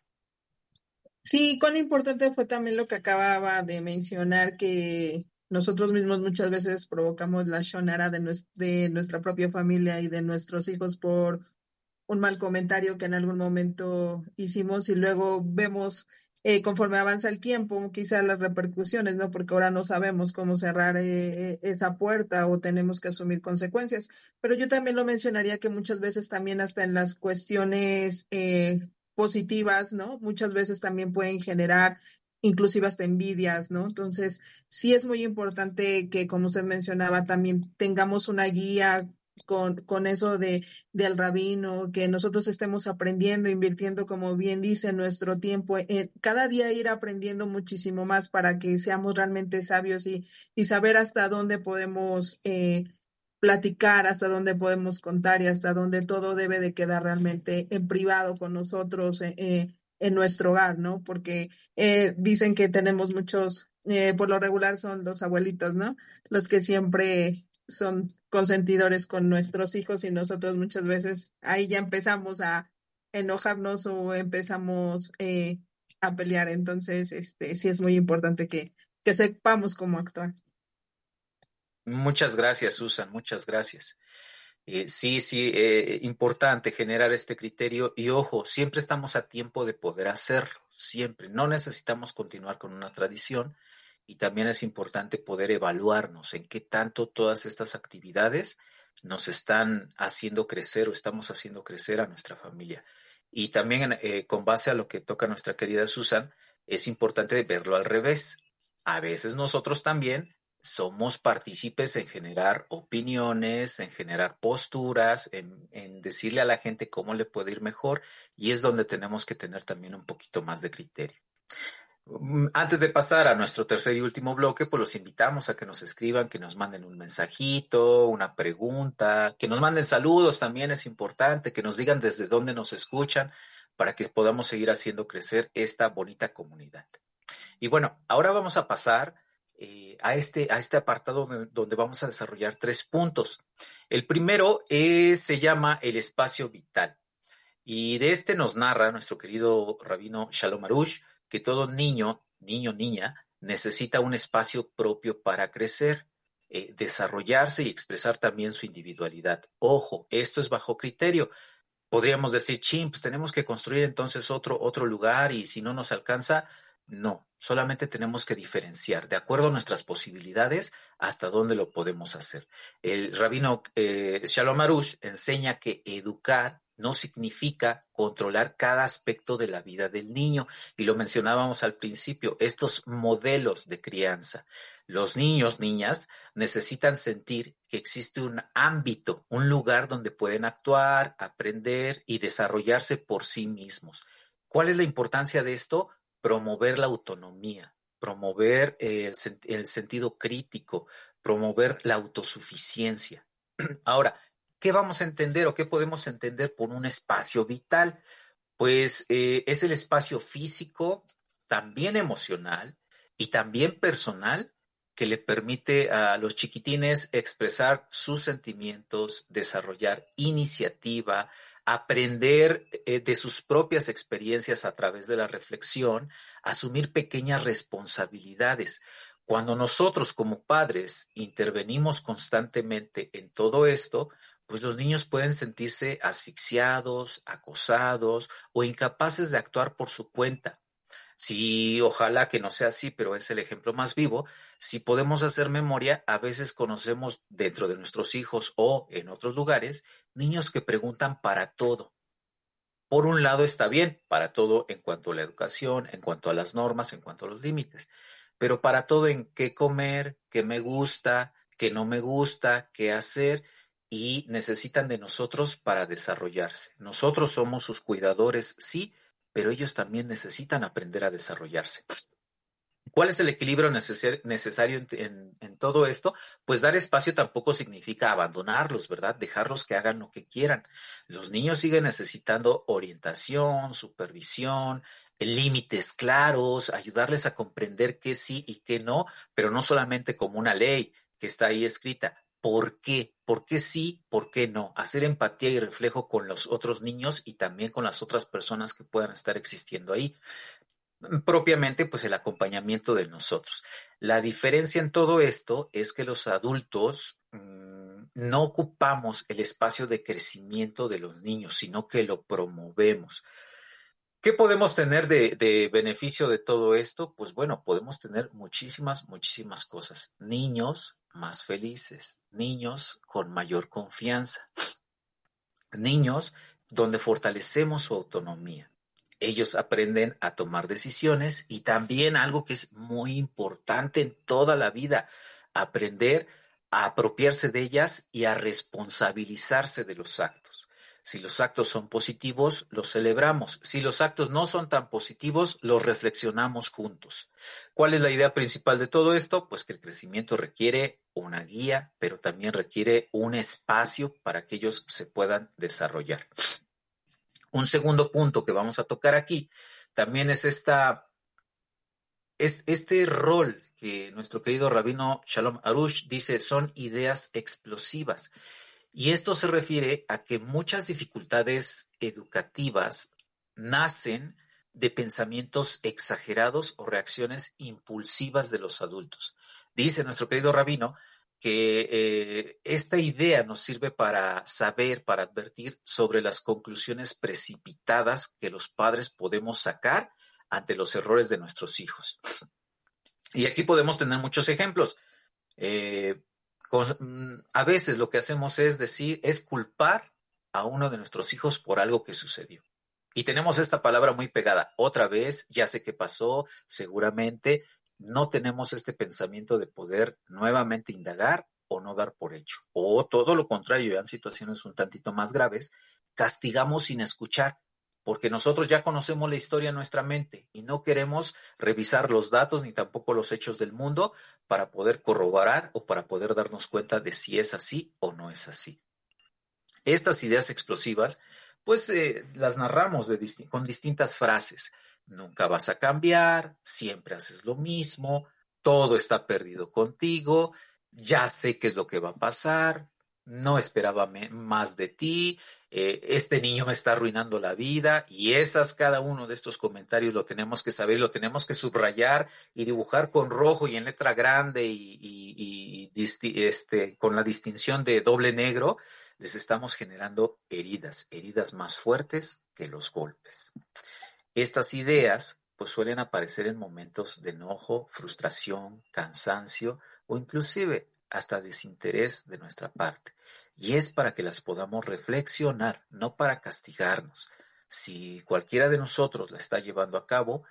Sí, cuán importante fue también lo que acababa de mencionar, que nosotros mismos muchas veces provocamos la shonara de nuestra propia familia y de nuestros hijos por un mal comentario que en algún momento hicimos y luego vemos conforme avanza el tiempo, quizás las repercusiones, ¿no? Porque ahora no sabemos cómo cerrar esa puerta o tenemos que asumir consecuencias. Pero yo también lo mencionaría que muchas veces también hasta en las cuestiones positivas, ¿no? Muchas veces también pueden generar inclusive hasta envidias, ¿no? Entonces, sí es muy importante que, como usted mencionaba, también tengamos una guía con eso del rabino, que nosotros estemos aprendiendo, invirtiendo, como bien dice, nuestro tiempo, cada día ir aprendiendo muchísimo más para que seamos realmente sabios y saber hasta dónde podemos platicar, hasta dónde podemos contar y hasta dónde todo debe de quedar realmente en privado con nosotros en nuestro hogar, ¿no? Porque dicen que tenemos muchos, por lo regular son los abuelitos, ¿no? Los que siempre son consentidores con nuestros hijos y nosotros muchas veces ahí ya empezamos a enojarnos o empezamos a pelear. Entonces, sí es muy importante que sepamos cómo actuar. Muchas gracias, Susan, muchas gracias. Sí, importante generar este criterio y ojo, siempre estamos a tiempo de poder hacerlo, siempre. No necesitamos continuar con una tradición y también es importante poder evaluarnos en qué tanto todas estas actividades nos están haciendo crecer o estamos haciendo crecer a nuestra familia. Y también con base a lo que toca nuestra querida Susan, es importante verlo al revés. A veces nosotros también somos partícipes en generar opiniones, en generar posturas, en decirle a la gente cómo le puede ir mejor y es donde tenemos que tener también un poquito más de criterio. Antes de pasar a nuestro tercer y último bloque, pues los invitamos a que nos escriban, que nos manden un mensajito, una pregunta, que nos manden saludos también es importante, que nos digan desde dónde nos escuchan para que podamos seguir haciendo crecer esta bonita comunidad. Y bueno, ahora vamos a pasar a este apartado donde vamos a desarrollar 3 puntos. El primero se llama el espacio vital. Y de este nos narra nuestro querido rabino Shalom Arush que todo niño, niña, necesita un espacio propio para crecer, desarrollarse y expresar también su individualidad. Ojo, esto es bajo criterio. Podríamos decir, pues tenemos que construir entonces otro lugar y si no nos alcanza, no, solamente tenemos que diferenciar de acuerdo a nuestras posibilidades hasta dónde lo podemos hacer. El rabino Shalom Arush enseña que educar no significa controlar cada aspecto de la vida del niño y lo mencionábamos al principio, estos modelos de crianza. Los niños, niñas, necesitan sentir que existe un ámbito, un lugar donde pueden actuar, aprender y desarrollarse por sí mismos. ¿Cuál es la importancia de esto? Promover la autonomía, promover el sentido crítico, promover la autosuficiencia. Ahora, ¿qué vamos a entender o qué podemos entender por un espacio vital? Pues es el espacio físico, también emocional y también personal que le permite a los chiquitines expresar sus sentimientos, desarrollar iniciativa, aprender de sus propias experiencias a través de la reflexión, asumir pequeñas responsabilidades. Cuando nosotros como padres intervenimos constantemente en todo esto, pues los niños pueden sentirse asfixiados, acosados o incapaces de actuar por su cuenta. Sí, ojalá que no sea así, pero es el ejemplo más vivo. Si podemos hacer memoria, a veces conocemos dentro de nuestros hijos o en otros lugares niños que preguntan para todo. Por un lado está bien, para todo en cuanto a la educación, en cuanto a las normas, en cuanto a los límites, pero para todo en qué comer, qué me gusta, qué no me gusta, qué hacer y necesitan de nosotros para desarrollarse. Nosotros somos sus cuidadores, sí, pero ellos también necesitan aprender a desarrollarse. ¿Cuál es el equilibrio necesario en todo esto? Pues dar espacio tampoco significa abandonarlos, ¿verdad? Dejarlos que hagan lo que quieran. Los niños siguen necesitando orientación, supervisión, límites claros, ayudarles a comprender qué sí y qué no, pero no solamente como una ley que está ahí escrita. ¿Por qué? ¿Por qué sí? ¿Por qué no? Hacer empatía y reflejo con los otros niños y también con las otras personas que puedan estar existiendo ahí. Propiamente, pues el acompañamiento de nosotros. La diferencia en todo esto es que los adultos no ocupamos el espacio de crecimiento de los niños, sino que lo promovemos. ¿Qué podemos tener de beneficio de todo esto? Pues bueno, podemos tener muchísimas cosas. Niños más felices, niños con mayor confianza, niños donde fortalecemos su autonomía. Ellos aprenden a tomar decisiones y también algo que es muy importante en toda la vida, aprender a apropiarse de ellas y a responsabilizarse de los actos. Si los actos son positivos, los celebramos. Si los actos no son tan positivos, los reflexionamos juntos. ¿Cuál es la idea principal de todo esto? Pues que el crecimiento requiere una guía, pero también requiere un espacio para que ellos se puedan desarrollar. Un segundo punto que vamos a tocar aquí también es este rol que nuestro querido rabino Shalom Arush dice son ideas explosivas. Y esto se refiere a que muchas dificultades educativas nacen de pensamientos exagerados o reacciones impulsivas de los adultos. Dice nuestro querido rabino que esta idea nos sirve para saber, para advertir sobre las conclusiones precipitadas que los padres podemos sacar ante los errores de nuestros hijos. Y aquí podemos tener muchos ejemplos. A veces lo que hacemos es culpar a uno de nuestros hijos por algo que sucedió. Y tenemos esta palabra muy pegada. Otra vez, ya sé qué pasó, seguramente no tenemos este pensamiento de poder nuevamente indagar o no dar por hecho. O todo lo contrario, ya en situaciones un tantito más graves, castigamos sin escuchar, porque nosotros ya conocemos la historia en nuestra mente y no queremos revisar los datos ni tampoco los hechos del mundo para poder corroborar o para poder darnos cuenta de si es así o no es así. Estas ideas explosivas, pues las narramos con distintas frases. Nunca vas a cambiar, siempre haces lo mismo, todo está perdido contigo, ya sé qué es lo que va a pasar, no esperaba más de ti, este niño me está arruinando la vida, y cada uno de estos comentarios lo tenemos que saber, lo tenemos que subrayar y dibujar con rojo y en letra grande con la distinción de doble negro. Les estamos generando heridas más fuertes que los golpes. Estas ideas pues suelen aparecer en momentos de enojo, frustración, cansancio o inclusive hasta desinterés de nuestra parte. Y es para que las podamos reflexionar, no para castigarnos. Si cualquiera de nosotros las está llevando a cabo,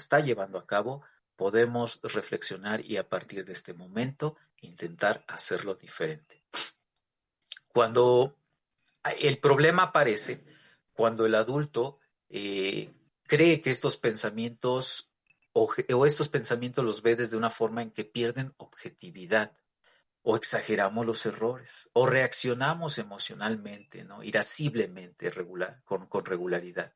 podemos reflexionar y a partir de este momento intentar hacerlo diferente. Cuando el problema aparece, cuando el adulto cree que estos pensamientos o estos pensamientos los ve desde una forma en que pierden objetividad, o exageramos los errores, o reaccionamos emocionalmente, ¿no? Irasciblemente, con regularidad.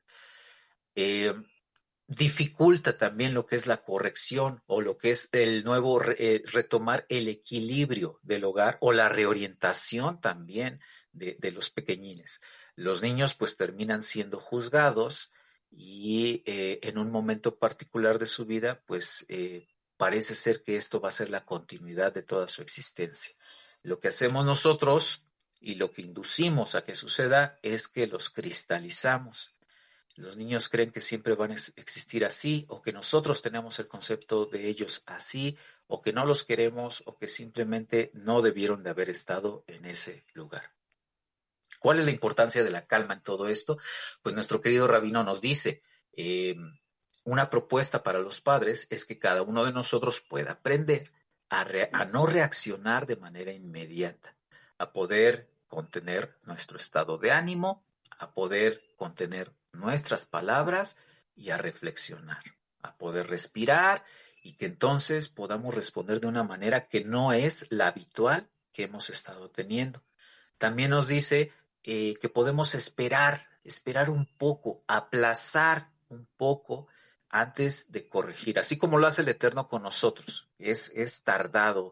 Dificulta también lo que es la corrección o lo que es el nuevo retomar el equilibrio del hogar o la reorientación también de los pequeñines. Los niños pues terminan siendo juzgados y en un momento particular de su vida pues parece ser que esto va a ser la continuidad de toda su existencia. Lo que hacemos nosotros y lo que inducimos a que suceda es que los cristalizamos. Los niños creen que siempre van a existir así, o que nosotros tenemos el concepto de ellos así, o que no los queremos, o que simplemente no debieron de haber estado en ese lugar. ¿Cuál es la importancia de la calma en todo esto? Pues nuestro querido rabino nos dice, una propuesta para los padres es que cada uno de nosotros pueda aprender a no reaccionar de manera inmediata, a poder contener nuestro estado de ánimo, a poder contener nuestras palabras y a reflexionar, a poder respirar y que entonces podamos responder de una manera que no es la habitual que hemos estado teniendo. También nos dice que podemos esperar un poco, aplazar un poco antes de corregir, así como lo hace el Eterno con nosotros. Es tardado,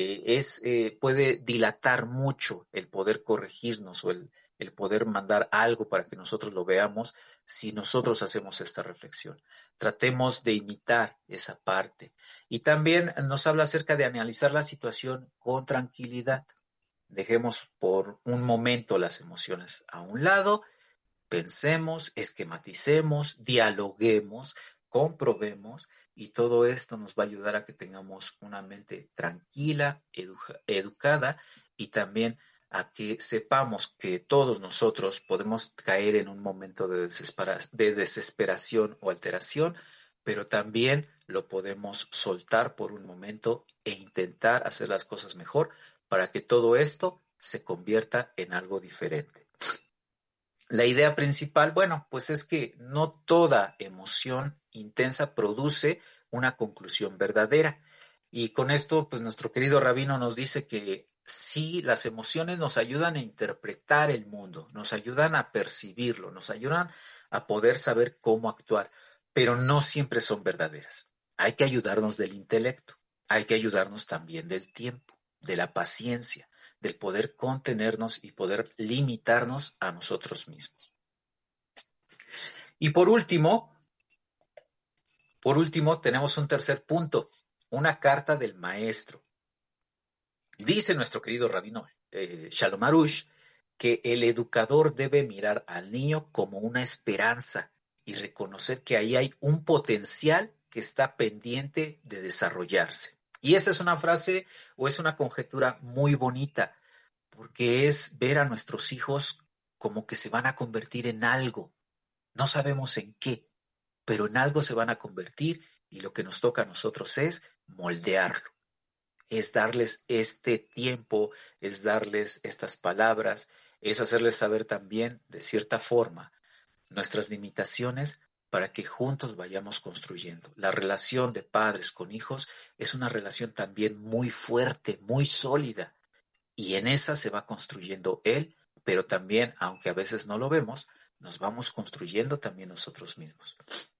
puede dilatar mucho el poder corregirnos o el poder mandar algo para que nosotros lo veamos si nosotros hacemos esta reflexión. Tratemos de imitar esa parte. Y también nos habla acerca de analizar la situación con tranquilidad. Dejemos por un momento las emociones a un lado, pensemos, esquematicemos, dialoguemos, comprobemos, y todo esto nos va a ayudar a que tengamos una mente tranquila, educada, y también a que sepamos que todos nosotros podemos caer en un momento de desesperación o alteración, pero también lo podemos soltar por un momento e intentar hacer las cosas mejor para que todo esto se convierta en algo diferente. La idea principal, bueno, pues es que no toda emoción intensa produce una conclusión verdadera. Y con esto, pues nuestro querido rabino nos dice que sí, las emociones nos ayudan a interpretar el mundo, nos ayudan a percibirlo, nos ayudan a poder saber cómo actuar, pero no siempre son verdaderas. Hay que ayudarnos del intelecto, hay que ayudarnos también del tiempo, de la paciencia, del poder contenernos y poder limitarnos a nosotros mismos. Y por último, tenemos un tercer punto, una carta del maestro. Dice nuestro querido rabino Shalom Arush que el educador debe mirar al niño como una esperanza y reconocer que ahí hay un potencial que está pendiente de desarrollarse. Y esa es una frase o es una conjetura muy bonita, porque es ver a nuestros hijos como que se van a convertir en algo. No sabemos en qué, pero en algo se van a convertir y lo que nos toca a nosotros es moldearlo, es darles este tiempo, es darles estas palabras, es hacerles saber también, de cierta forma, nuestras limitaciones para que juntos vayamos construyendo. La relación de padres con hijos es una relación también muy fuerte, muy sólida, y en esa se va construyendo él, pero también, aunque a veces no lo vemos, nos vamos construyendo también nosotros mismos.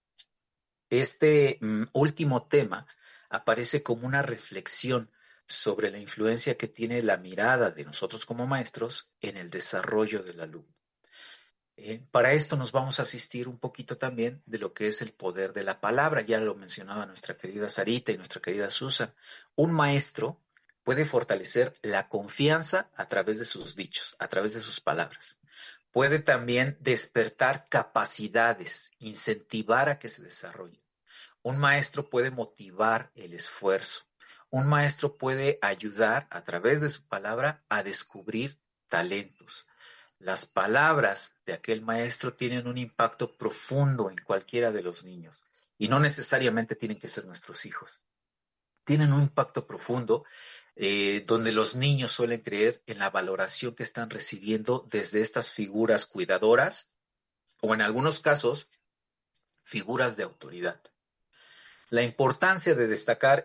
Este último tema aparece como una reflexión sobre la influencia que tiene la mirada de nosotros como maestros en el desarrollo del alumno. Para esto nos vamos a asistir un poquito también de lo que es el poder de la palabra. Ya lo mencionaba nuestra querida Sarita y nuestra querida Susan. Un maestro puede fortalecer la confianza a través de sus dichos, a través de sus palabras. Puede también despertar capacidades, incentivar a que se desarrollen. Un maestro puede motivar el esfuerzo. Un maestro puede ayudar a través de su palabra a descubrir talentos. Las palabras de aquel maestro tienen un impacto profundo en cualquiera de los niños y no necesariamente tienen que ser nuestros hijos. Tienen un impacto profundo donde los niños suelen creer en la valoración que están recibiendo desde estas figuras cuidadoras o en algunos casos figuras de autoridad. La importancia de destacar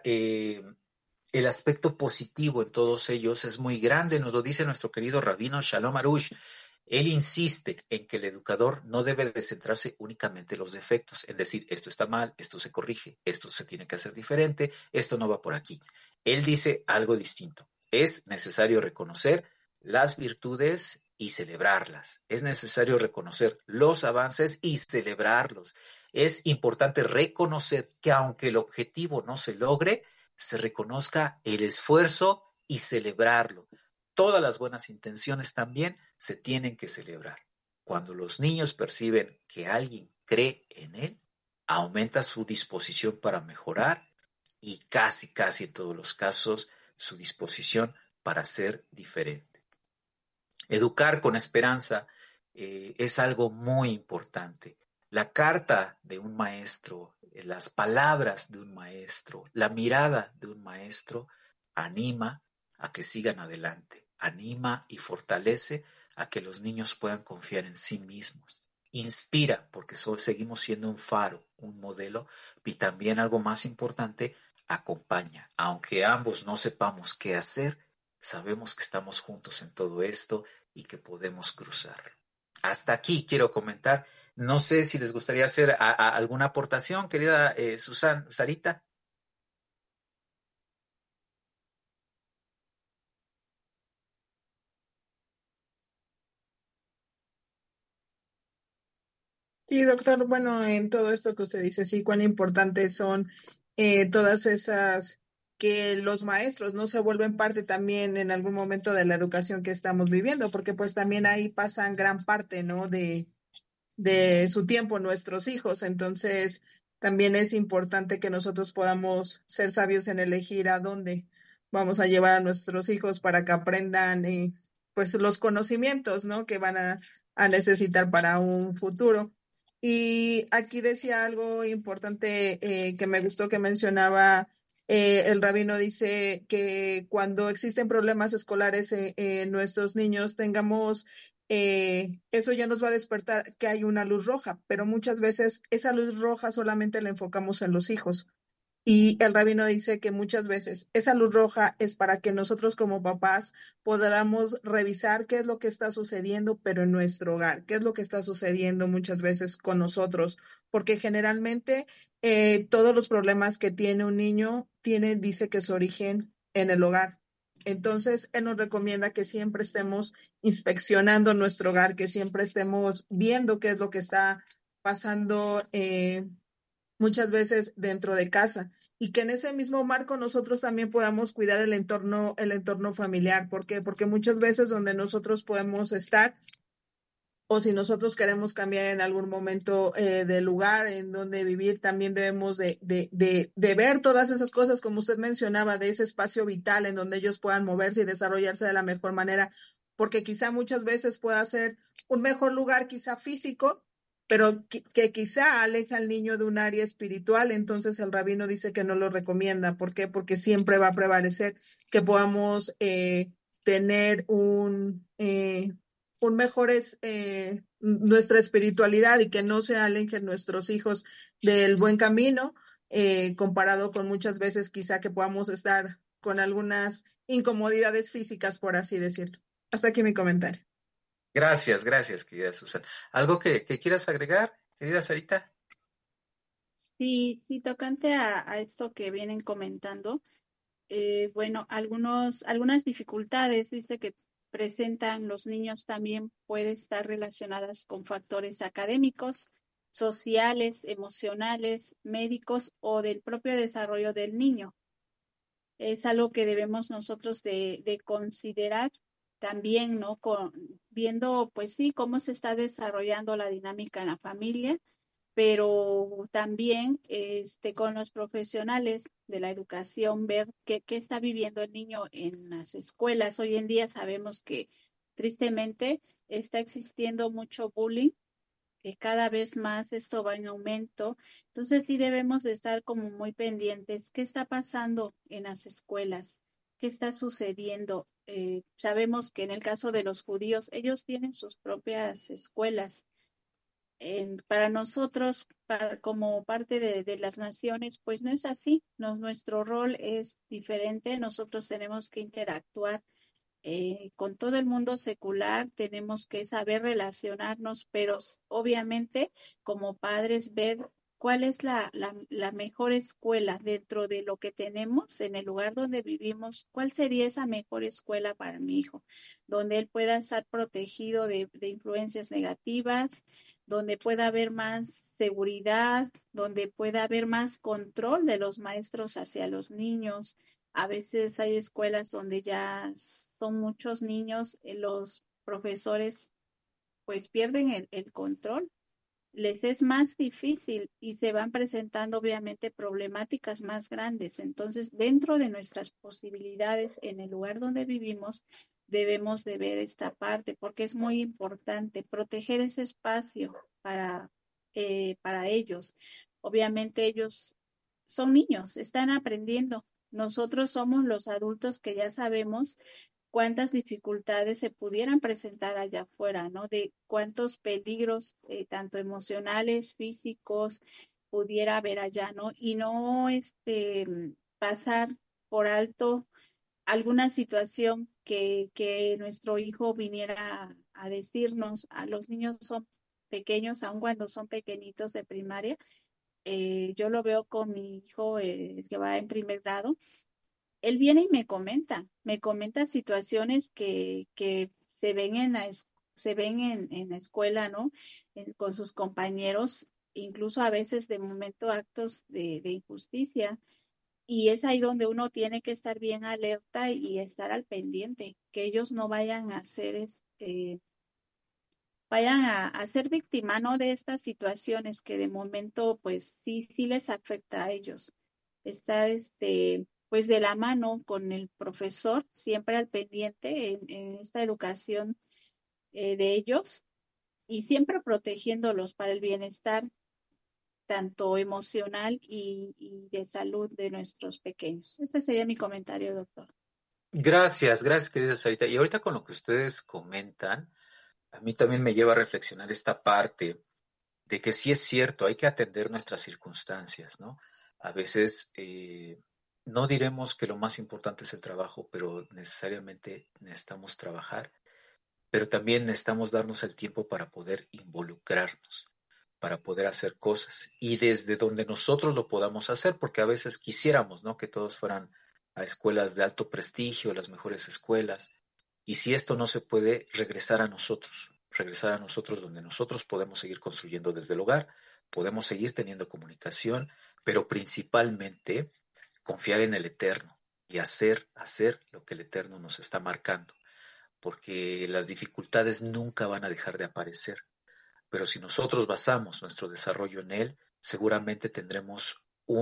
el aspecto positivo en todos ellos es muy grande, nos lo dice nuestro querido rabino Shalom Arush. Él insiste en que el educador no debe de centrarse únicamente en los defectos, en decir, esto está mal, esto se corrige, esto se tiene que hacer diferente, esto no va por aquí. Él dice algo distinto. Es necesario reconocer las virtudes y celebrarlas. Es necesario reconocer los avances y celebrarlos. Es importante reconocer que aunque el objetivo no se logre, se reconozca el esfuerzo y celebrarlo. Todas las buenas intenciones también se tienen que celebrar. Cuando los niños perciben que alguien cree en él, aumenta su disposición para mejorar y casi en todos los casos su disposición para ser diferente. Educar con esperanza es algo muy importante. La carta de un maestro, las palabras de un maestro, la mirada de un maestro anima a que sigan adelante, anima y fortalece a que los niños puedan confiar en sí mismos. Inspira, porque seguimos siendo un faro, un modelo, y también algo más importante, acompaña. Aunque ambos no sepamos qué hacer, sabemos que estamos juntos en todo esto y que podemos cruzar. Hasta aquí quiero comentar. No sé si les gustaría hacer alguna aportación, querida Susan, Sarita. Sí, doctor, bueno, en todo esto que usted dice, sí, cuán importantes son todas esas que los maestros no se vuelven parte también en algún momento de la educación que estamos viviendo, porque pues también ahí pasan gran parte, ¿no? De su tiempo nuestros hijos. Entonces, también es importante que nosotros podamos ser sabios en elegir a dónde vamos a llevar a nuestros hijos para que aprendan pues los conocimientos, ¿no? Que van a necesitar para un futuro. Y aquí decía algo importante que me gustó que mencionaba el rabino, dice que cuando existen problemas escolares en nuestros niños, eso ya nos va a despertar que hay una luz roja, pero muchas veces esa luz roja solamente la enfocamos en los hijos. Y el rabino dice que muchas veces esa luz roja es para que nosotros como papás podamos revisar qué es lo que está sucediendo, pero en nuestro hogar, qué es lo que está sucediendo muchas veces con nosotros, porque generalmente todos los problemas que tiene un niño dice que su origen en el hogar. Entonces, él nos recomienda que siempre estemos inspeccionando nuestro hogar, que siempre estemos viendo qué es lo que está pasando muchas veces dentro de casa y que en ese mismo marco nosotros también podamos cuidar el entorno familiar. ¿Por qué? Porque muchas veces donde nosotros podemos estar o si nosotros queremos cambiar en algún momento de lugar en donde vivir, también debemos de ver todas esas cosas, como usted mencionaba, de ese espacio vital en donde ellos puedan moverse y desarrollarse de la mejor manera, porque quizá muchas veces pueda ser un mejor lugar, quizá físico, pero que quizá aleja al niño de un área espiritual, entonces el rabino dice que no lo recomienda. ¿Por qué? Porque siempre va a prevalecer que podamos tener un mejor nuestra espiritualidad y que no se alejen nuestros hijos del buen camino, comparado con muchas veces quizá que podamos estar con algunas incomodidades físicas, por así decirlo. Hasta aquí mi comentario. Gracias, querida Susan. ¿Algo que quieras agregar, querida Sarita? Sí, sí, tocante a esto que vienen comentando, bueno, algunas dificultades, dice que presentan los niños también puede estar relacionadas con factores académicos, sociales, emocionales, médicos o del propio desarrollo del niño. Es algo que debemos nosotros de considerar también, ¿no? Viendo, pues sí, cómo se está desarrollando la dinámica en la familia, pero también con los profesionales de la educación, ver qué está viviendo el niño en las escuelas. Hoy en día sabemos que tristemente está existiendo mucho bullying, que cada vez más esto va en aumento. Entonces sí debemos de estar como muy pendientes. ¿Qué está pasando en las escuelas? ¿Qué está sucediendo? Sabemos que en el caso de los judíos, ellos tienen sus propias escuelas. Para nosotros, como parte de las naciones, pues no es así. Nuestro rol es diferente. Nosotros tenemos que interactuar con todo el mundo secular, tenemos que saber relacionarnos, pero obviamente como padres ver cuál es la mejor escuela dentro de lo que tenemos en el lugar donde vivimos, cuál sería esa mejor escuela para mi hijo, donde él pueda estar protegido de influencias negativas, donde pueda haber más seguridad, donde pueda haber más control de los maestros hacia los niños. A veces hay escuelas donde ya son muchos niños, los profesores pues pierden el control, les es más difícil y se van presentando obviamente problemáticas más grandes. Entonces, dentro de nuestras posibilidades en el lugar donde vivimos, debemos de ver esta parte porque es muy importante proteger ese espacio para ellos. Obviamente ellos son niños, están aprendiendo. Nosotros somos los adultos que ya sabemos cuántas dificultades se pudieran presentar allá afuera, ¿no? De cuántos peligros, tanto emocionales, físicos, pudiera haber allá, ¿no? Y no pasar por alto alguna situación que nuestro hijo viniera a decirnos. A los niños son pequeños, aun cuando son pequeñitos de primaria. Yo lo veo con mi hijo, el que va en primer grado. Él viene y me comenta situaciones que se ven se ven en la escuela, ¿no? Con sus compañeros, incluso a veces de momento actos de injusticia. Y es ahí donde uno tiene que estar bien alerta y estar al pendiente, que ellos no vayan a ser vayan a ser víctima, ¿no? De estas situaciones que de momento, pues sí les afecta a ellos. Estar, pues de la mano con el profesor, siempre al pendiente en esta educación de ellos, y siempre protegiéndolos para el bienestar tanto emocional y de salud de nuestros pequeños. Este sería mi comentario, doctor. Gracias, querida Sarita. Y ahorita con lo que ustedes comentan, a mí también me lleva a reflexionar esta parte de que sí es cierto, hay que atender nuestras circunstancias, ¿no? A veces no diremos que lo más importante es el trabajo, pero necesariamente necesitamos trabajar, pero también necesitamos darnos el tiempo para poder involucrarnos, para poder hacer cosas y desde donde nosotros lo podamos hacer, porque a veces quisiéramos, ¿no? Que todos fueran a escuelas de alto prestigio, las mejores escuelas, y si esto no se puede, regresar a nosotros donde nosotros podemos seguir construyendo desde el hogar, podemos seguir teniendo comunicación, pero principalmente confiar en el Eterno y hacer lo que el Eterno nos está marcando, porque las dificultades nunca van a dejar de aparecer, pero si nosotros basamos nuestro desarrollo en él, seguramente tendremos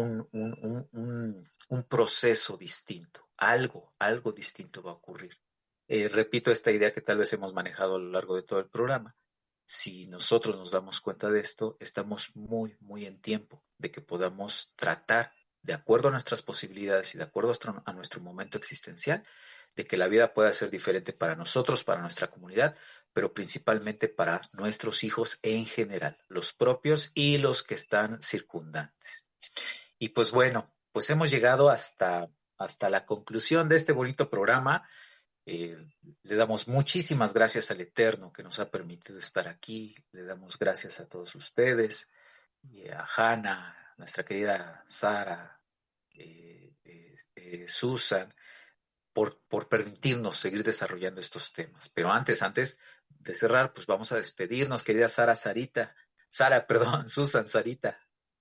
un proceso distinto, algo distinto va a ocurrir. Repito esta idea que tal vez hemos manejado a lo largo de todo el programa. Si nosotros nos damos cuenta de esto, estamos muy en tiempo de que podamos tratar, de acuerdo a nuestras posibilidades y de acuerdo a nuestro momento existencial, de que la vida pueda ser diferente para nosotros, para nuestra comunidad, pero principalmente para nuestros hijos en general, los propios y los que están circundantes. Y pues bueno, pues hemos llegado hasta la conclusión de este bonito programa. Le damos muchísimas gracias al Eterno que nos ha permitido estar aquí. Le damos gracias a todos ustedes, y a Hannah, nuestra querida Sara, Susan, por permitirnos seguir desarrollando estos temas. Pero antes de cerrar, pues vamos a despedirnos, querida Susan, Sarita.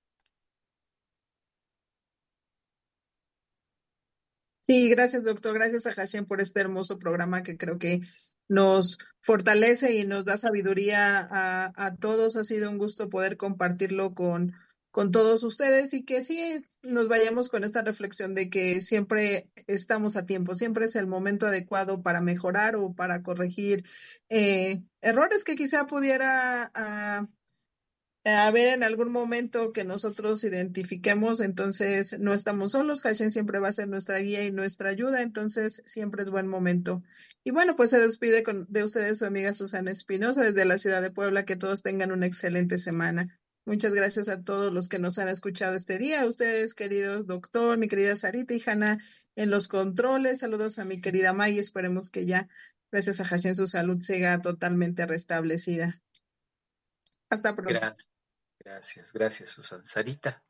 Sí, gracias, doctor. Gracias a Hashem por este hermoso programa que creo que nos fortalece y nos da sabiduría a todos. Ha sido un gusto poder compartirlo con todos ustedes y que sí nos vayamos con esta reflexión de que siempre estamos a tiempo, siempre es el momento adecuado para mejorar o para corregir errores que quizá pudiera haber en algún momento que nosotros identifiquemos. Entonces no estamos solos, Hashem siempre va a ser nuestra guía y nuestra ayuda, entonces siempre es buen momento. Y bueno, pues se despide de ustedes su amiga Susana Espinosa desde la ciudad de Puebla. Que todos tengan una excelente semana. Muchas gracias a todos los que nos han escuchado este día, a ustedes, queridos doctor, mi querida Sarita y Hanna en los controles. Saludos a mi querida May, esperemos que ya, gracias a Hashem, su salud siga totalmente restablecida. Hasta pronto. Gracias, Susan. Sarita.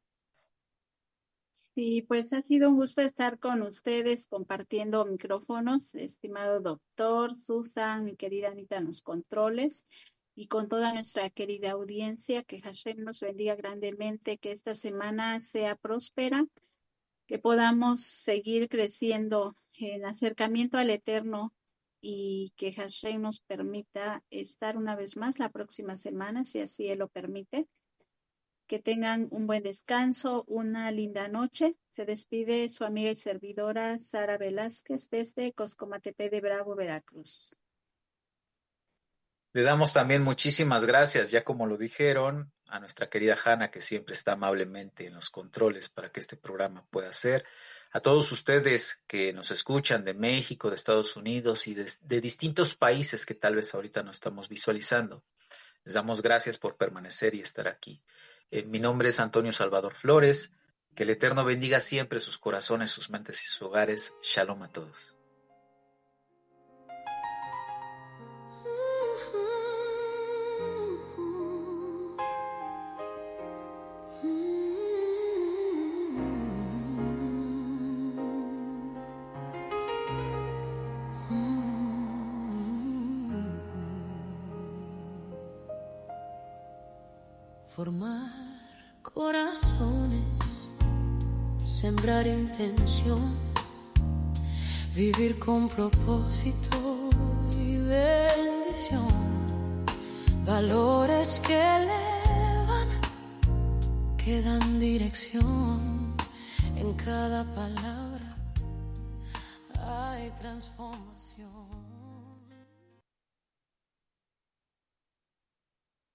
Sí, pues ha sido un gusto estar con ustedes compartiendo micrófonos, estimado doctor, Susan, mi querida Anita en los controles, y con toda nuestra querida audiencia. Que Hashem nos bendiga grandemente, que esta semana sea próspera, que podamos seguir creciendo en acercamiento al Eterno y que Hashem nos permita estar una vez más la próxima semana, si así Él lo permite. Que tengan un buen descanso, una linda noche. Se despide su amiga y servidora Sara Velázquez desde Coscomatepe de Bravo, Veracruz. Le damos también muchísimas gracias, ya como lo dijeron, a nuestra querida Hannah, que siempre está amablemente en los controles para que este programa pueda ser. A todos ustedes que nos escuchan de México, de Estados Unidos y de distintos países que tal vez ahorita no estamos visualizando. Les damos gracias por permanecer y estar aquí. Mi nombre es Antonio Salvador Flores. Que el Eterno bendiga siempre sus corazones, sus mentes y sus hogares. Shalom a todos. Formar corazones, sembrar intención, vivir con propósito y bendición, valores que elevan, que dan dirección, en cada palabra hay transformación.